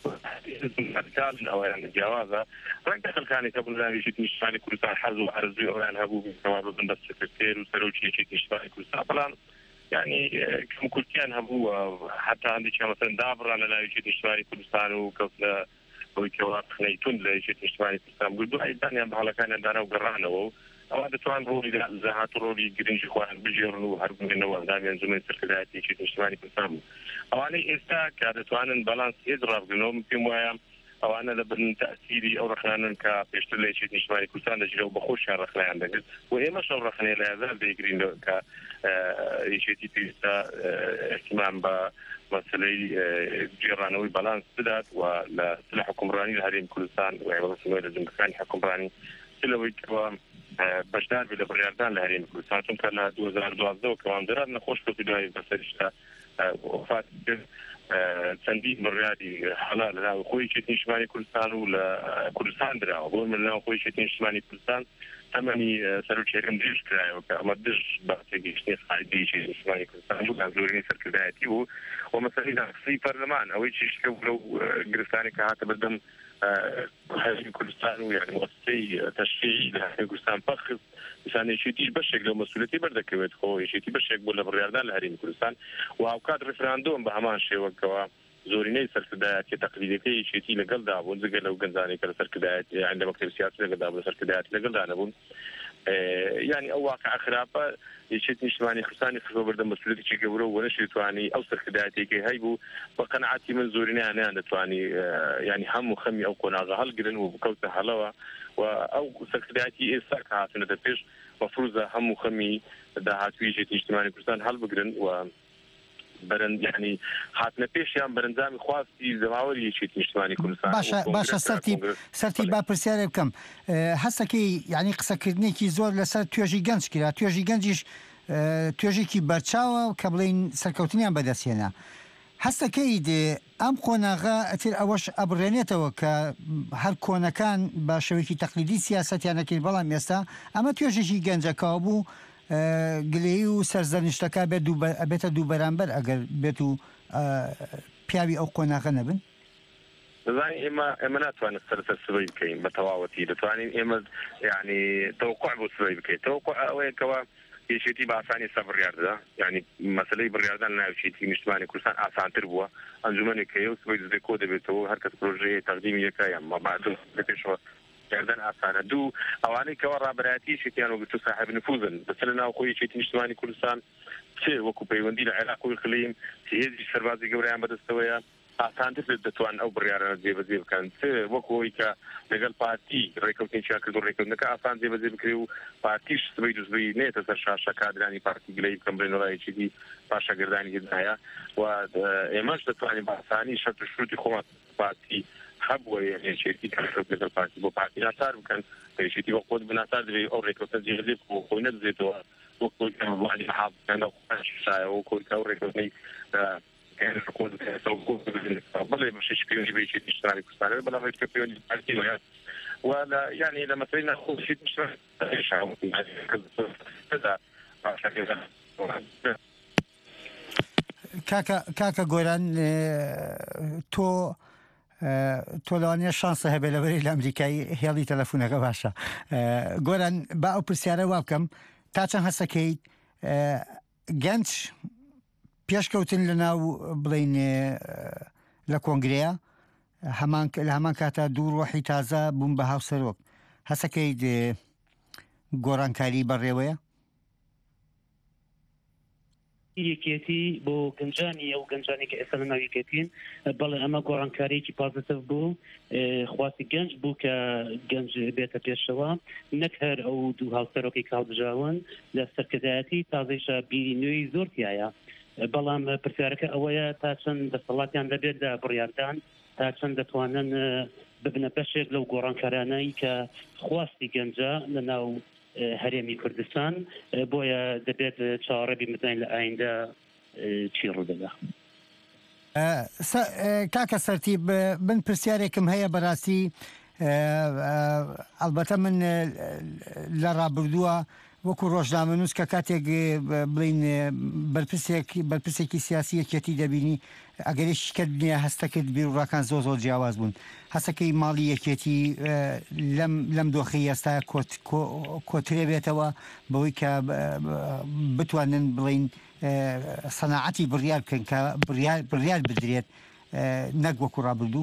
ئەویان جیاوازە ڕەنگە خەڵکانی کە بوون لە یەکێتی نیشتیمانی کوردستان حەز و ئارزووی ئەویان هەبوو کەوا ببن بە سکرتێر و سەرۆکی یەکێتی نیشتیمانی کوردستان بەڵام یعنی کەم کورتیان هەبوو حتا هەندێکیان مەسەڵەن دابڕان لە ناو یەکێتی نیشتیمانی کوردستان و کەوتنە ئەوەی کەوا خنەیتون لە یەکێتی نیشتیمانی کوردستان بوو دوای دانیان بە هەڵەکانیان دانا و گەڕانەوە و ئەوە دەتوان ڕۆڵی زەهات و ڕۆڵی گرنگی خۆیان بژێڕن و هەربوونەوە ئەندامیان زمانی سەرکردایەتی یەکێتی نیشتیمانی کوردستان بوو ئەوانەی ئێستا کە دەتوانن بەڵانس هێز ڕابگرنەوە پێم وایە ئەوانە لە بن تەسیری ئەو ڕخنانن کە پێشتر لە یەکێتی نیشتیمانی کوردستان دەژێرەوە بەخۆشیان ڕخنەیان دەگرت و ئێمەش ئەو ڕخنەیە لە هەزار دەیگرین کە یەکێتی پێویستە احتیمام بە مەسەلەی گێڕانەوەی بەڵانس بدات و لە سلە حکومڕانی لە هەرێمی کوردستان و هێوەسمەوەی لە جنگەکانی حکومڕانی سلەوەی کەوە بەشدار بێت لە بڕیاردان لە هەرێمی کوردستان چونکە لە 2012 کەوامدەرات نەخۆش کەوتی دوای بەسەریشتا وفات کرد چەندین بڕیاری حەڵال لە ناو خۆی یەکێتی نیشتیمانی کوردستان و لە کوردستان درراوە بۆ من لە ناو خۆی یەکێتی نیشتیمانی کوردستان تەمەنی سەرۆکیەکەم درێژ کرایەوە کە ئەمە دژ بە تێگەیشتنی خاڵی یەکێتی نیشتیمانی کوردستان بوو لە زۆرینەی سەرکردایەتی بوو و مەسەلەی قسەی پەرلەمان ئەوەی چیشکە لەو گرفتانی کە هاتە بەردەم هەرێمی کوردستان و یعنی مؤسسەی تەشریعی لە هەرێمی کوردستان پەخست یەکێتیش بەشێک لەو مەسئولیەتی بەردەکەوێت خۆ یەکێتی بەشێک بوو لە بڕیاردان لە هەرێمی کوردستان و هاوکات ڕێفراندۆم بە هەمان شێوەکەوە زۆرینەی سەرکردایەتی تەقلیدەکەی یەکێتی لەگەڵدا بوون جگە لەو گەنجانەی کە لە سەرکردایەتی یان لە مەکتەبی سیاسی لەگەڵدا بوون سەرکردایەتی لەگەڵدا نەبوون یعنی ئەو واقع خراپە یەکێتی نیشتیمانی کوردستانی خستۆ بەردەم مەسئولیەتێکی گەورە و نەشێتوانی ئەو سەرکردایەتێکی هەیبوو بە قەنەعەتی من زۆرینەیان دەتوانی یعنی هەموو خەمی ئەو قۆناغە هەڵگرن و بکەوتە هەڵەوە و ئەو سەرکردایەتی ئێستا کە هاتوونەتە پێش مەفروضە هەموو خەمی داهاتووی یەکێتی نیشتیمانی کوردستان هەڵبگرن و برند يعني هاتنا پێشیان بەرەنجامی خواستی زەماوەری یەکێتی نیشتیمانی کوردستان باشە سەرتی با پرسیارێ بکەم هەستەکەی یعنی قسەکردنێکی زۆر لەسەر توێژی گەنج کرا توێژی گەنجیش توێژێکی بەرچاوە کە بڵین سەرکەوتنیان بەدەستێنە هەستەکەی دێ ئەم قۆناغا ئەتر ئەوەش ئەبڕێنێتەوە کە هەر کۆنەکان با شەوەیەکی تەقلیدی سیاسەتیانەکرد بەڵام ئێستا ئەمە توێژێکی گەنجەکەوە بوو گلەیی و سەرزەنیشتەکە بێتە دوو بەرامبەر ئەگەر بێت و پیاوی ئەو قۆناغە نەبن دەزانین ئێمە ناتوانێت سەرەتا سبەی بکەین بە تەواوەتی دەتوانین ئێمە یعنی تەوقع بۆ سبەی بکەین تەوقع ئەوەیە کەوا یەکێتی بە ئاسانی سەر بڕیاردەدا یعنی مەسەلەی بڕیاردان لە ناو یەکێتی نیشتیمانی کوردستان ئاسانتر بووە ئەنجومەنێک هەیە و سبەی دەستێ کۆ دەبێتەوە هەر کەس پرۆژەیە تەقدیمی یەکە یان مەبادڵ پێشەوە کردن ئاسانە دوو ئەوانەی کەوا ڕابەرایەتی شتیان وەگرتو صاحب نفوذن بەسەر لە ناو خۆی یەکێتی نیشتیمانی کوردستان چێ وەکو پەیوەندی لە عێراق و خلیم هێزی سەربازی گەورەیان بەدەستەوەیە ئاسانتر دەتوان ئەو بڕیارانە جێبەجێ بکەن وەکو ئەوەی کە لەگەڵ پارتی ڕێکەوتنیان کرد و ڕێکەوتنەکە ئاسان جێبەجێ بکرێ و پارتیش سبەی دوزبەی نێتە سەر شاشە کادرانی پارتی گلەی بکەم بڵێنەوەیەکی پاشەگردانی هدایە و ئێمەش دەتوانین بە ئاسانی شەرت و شروطی خۆمان پارتی هەبووە یەکێتی کارکرد لەگەڵ پارتی بۆ پارتی ناسار بکەن یەکێتی وە خۆت بناسار دەبێت ئەو ڕێکەوتنە جێبەجێ بکەوە خۆی نەدەزێتەوە وەکو وادي محافظ أنا ساعة وكل كوري كان يقول بل مش شبيوني بيجي تشتري كستانة بل غير شبيوني بالتينويات ولا يعني لما ترينا نقول شيء مش إيش عم كذا عشان كذا کاکە گۆران تۆ لەوانەیە شانسە هەبێ لەبەری لە ئەمریکای هێڵی تەلەفۆنەکە باشە گۆران با ئەو پرسیارە وا بکەم تا چەند هەسەکەیت گەنج پێشکەوتن لە ناو بڵین لە کۆنگرەیە لە هەمان کاتە دوو ڕۆحی تازە بوون بە هاوسەرۆک هەسەکەیت گۆڕانکاری بەڕێوەیە یەکێتی بۆ گەنجانی ئەو گەنجانی کە ئێستا لە ناویەکەتین بەڵێ ئەمە گۆڕانکاریەکی پازیتیڤ بوو خواستی گەنج بوو کە گەنج بێتە پێشەوە نەک هەر ئەو دوو هاوسەرۆکی کاڵدژاون لە سەرکردایەتی تازەیشە بیری نوێی زۆرتیایە بەڵام پرسیارەکە ئەوەیە تا چەند دەسەڵاتیان دەبێت لە بڕیاردان تا چەند دەتوانن ببنە بەشێک لەو گۆڕانکارانەی کە خواستی گەنجە لە ناو هەرێمی کوردستان بۆیە دەبێت چاوەڕێبی مزین لە ئایندە چی ڕوودەدا کاکە سەرتی من پرسیارێکم هەیە بەڕاستی ئەلبەتە من لە ڕابردووە وەکو ڕۆژنامەنووس کە کاتێک بڵین بەرپرسێکی سیاسی یەکێتی دەبینی ئەگەرێکی کرد نییە هەستەکرد بیرڕاکان زۆ زۆر جیاواز بوون هەسەکەی ماڵی یەکێتی لەم دۆخی ئێستا کۆترێ بێتەوە بەوەی کە بتوانن بڵین سەناعەتی بڕیار بکەن کە بڕیار بدرێت نەک وەکو ڕابردوو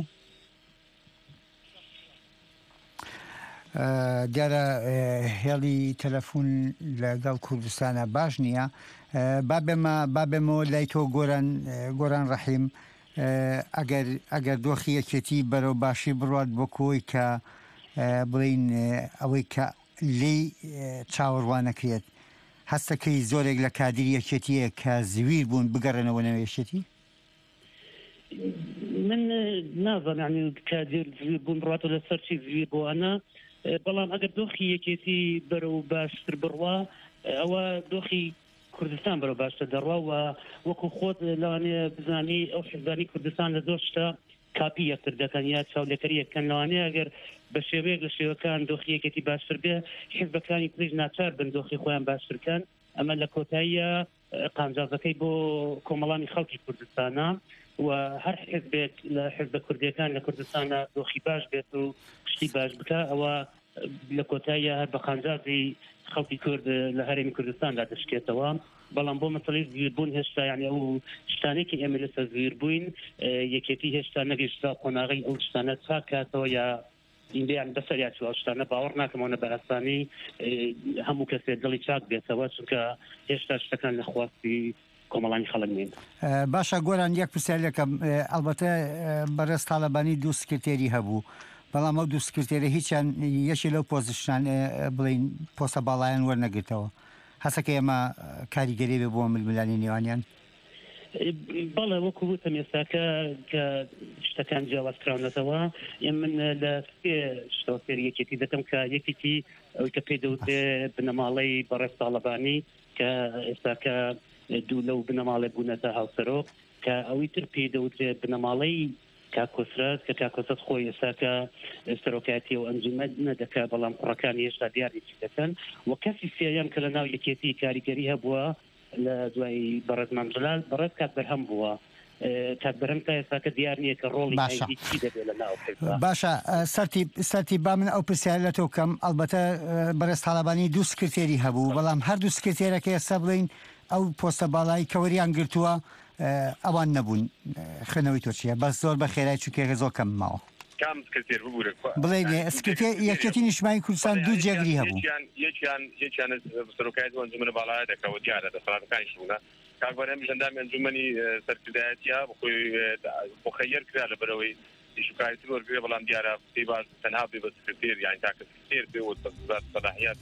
دیارە هێڵی تەلەفۆن لەگەڵ کوردستانە باش نییە بابێمەوە لای تۆ گۆران ڕەحیم ئەگەر دۆخی یەکێتی بەرەو باشی بڕات بۆ کۆی کە بڵین ئەوەی کە لێی چاوەڕوانەکرێت هەستەکەی زۆرێک لە کادری یەکێتیە کە زویر بوون بگەڕێنەوە نەوێشێتی من نازانانی کادر زویر بوون بڕاتە لە سەرچی زویر بۆ ئەنە بەڵام ئەگەر دۆخی یەکێتی بەرەو باشتر بڕوا ئەوە دۆخی کوردستان بەرەو باشتر دەڕوا و وەکو خۆت لەوانەیە بزانی ئەو حیزبانی کوردستان لە زۆر شتە کاپی یەکتر دەکەن یا چاولێکەری یەکەن لەوانەیە ئەگەر بە شێوەیەک لە شێوەکان دۆخی یەکێتی باشتر بێ حیزبەکانی تریش ناچار بن دۆخی خۆیان باشترکەن ئەمە لە کۆتاییە قامجازەکەی بۆ کۆمەڵانی خەڵکی کوردستانە و هەر حزبێک لە حزبە کوردیەکان لە کوردستانە دۆخی باش بێت و شتی باش بکە ئەوە لە کۆتاییە هەر بە قامجازی خەڵکی کورد لە هەرێمی کوردستاندا دەشکێتەوە بەڵام بۆ مەسەڵەی زویربوون هێشتا یعنی ئەو شتانێکی ئێمە لەسەر زویر بووین یەکێتی هێشتا نەگەیشتا قۆناغی ئەو شتانە چاکاتەوە یا ئیندیان بەسەریا چوە شتانە باوەڕ ناکەمەوە بە ئاسانی هەموو کەسێک دڵی چاک بێتەوە چونکە هێشتا شتەکان لە خواستی کۆمەڵانی خەڵک نین باشە گۆران یەک پرسیارێکم ئەلبەتە بەڕێز تاالبانی دوو سکرتێری هەبوو بەڵام ئەو دوو سکرتێرە هیچیان یەکی لەو پۆزیشنان بڵین پۆستە باڵایان وەرنەگرتەوە هەسەکە ئێمە کاریگەری بێ بۆ ململانی نێوانیان بەڵێ وەکو وتم ئێستاکە کە شتەکان جیاوازکراونەتەوە من لە شتۆفێر یەکێتی دەکەم کە یەکێتی ئەوی کە پێی دەوتێ بنەماڵەی بەڕێز تاالبانی کە ئێستاکە دوو لەو بنەماڵێ بوونەتە هاوسەرۆک کە ئەوی تر پێی دەوترێت بنەماڵەی کاکۆسرات کە کاکۆسەت خۆی ئێستاکە سەرۆکاتی و ئەنجومەت نەدەکا بەڵام کوڕەکانی هێشتا دیاریی دەکەن و کەسی سێیان کە لە ناو یەکێتی کاریگەری هەبووە لە دوای بەڕێز مامجلال بەڕێز کات بەرهەم بووە کات بەرهەم تا ئێستاکە دیار نییە کە ڕۆڵی چی دەبێت لە ناو باشە سەرتی با من ئەو پرسیار لە تۆ بکەم ئەلبەتە بەڕێز تاالبانی دوو سکرتێری هەبوو بەڵام هەردوو سکرتێرەکە ئێستا بڵین ئەو پۆستە باڵایی کەوەریان گرتووە ئەوان نەبوون خوێنەوەی تۆ چیە بەس زۆر بە خێرای چووکێکە زۆر کەم ماوە بڵێن یەکێتی نیشتیمانی کوردستان دوو جێگری هەبوو یەکیان سەرۆکایەتی ئەنجومەنە باڵایە دەکەوە دیارە دەسەڵاتەکانیش بوونە کاکبەرهەم ژەندامی ئەنجومەنی سەرکردایەتیە بخۆی مخەیر کرا لە بەرەوەی ئیشوکایەتی وەرگرێ بەڵام دیارە پێی باش تەنها بێ بە سکرتێر یانی تاکە سکرتێر بێ و سەلاحیات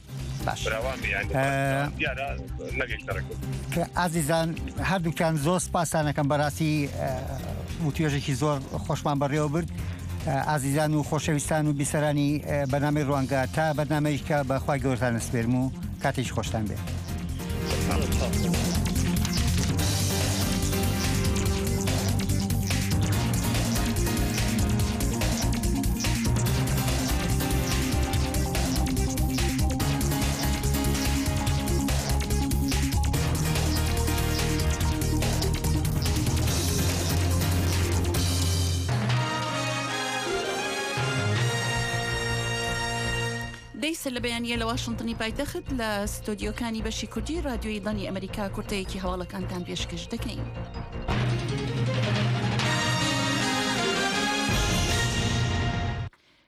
ئازیزان هەردووکان زۆر سپاسانەکەم بەڕاستی و توێژێکی زۆر خۆشمان بەڕێوە برد ئازیزان و خۆشەویستان و بیسەرانی بەنامەی ڕوانگە تا بەرنامەیەکە بەخوای گەورتان سپێرم و کاتێکی خۆشتان بێت. دەیسە لە بەیانیە لە واشنتنی پایتەخت لە ستۆدیۆکانی بەشی کوردی رادیۆی دانی ئەمریکا کورتەیەکی هەواڵەکانتان پێشکەش دەکەین.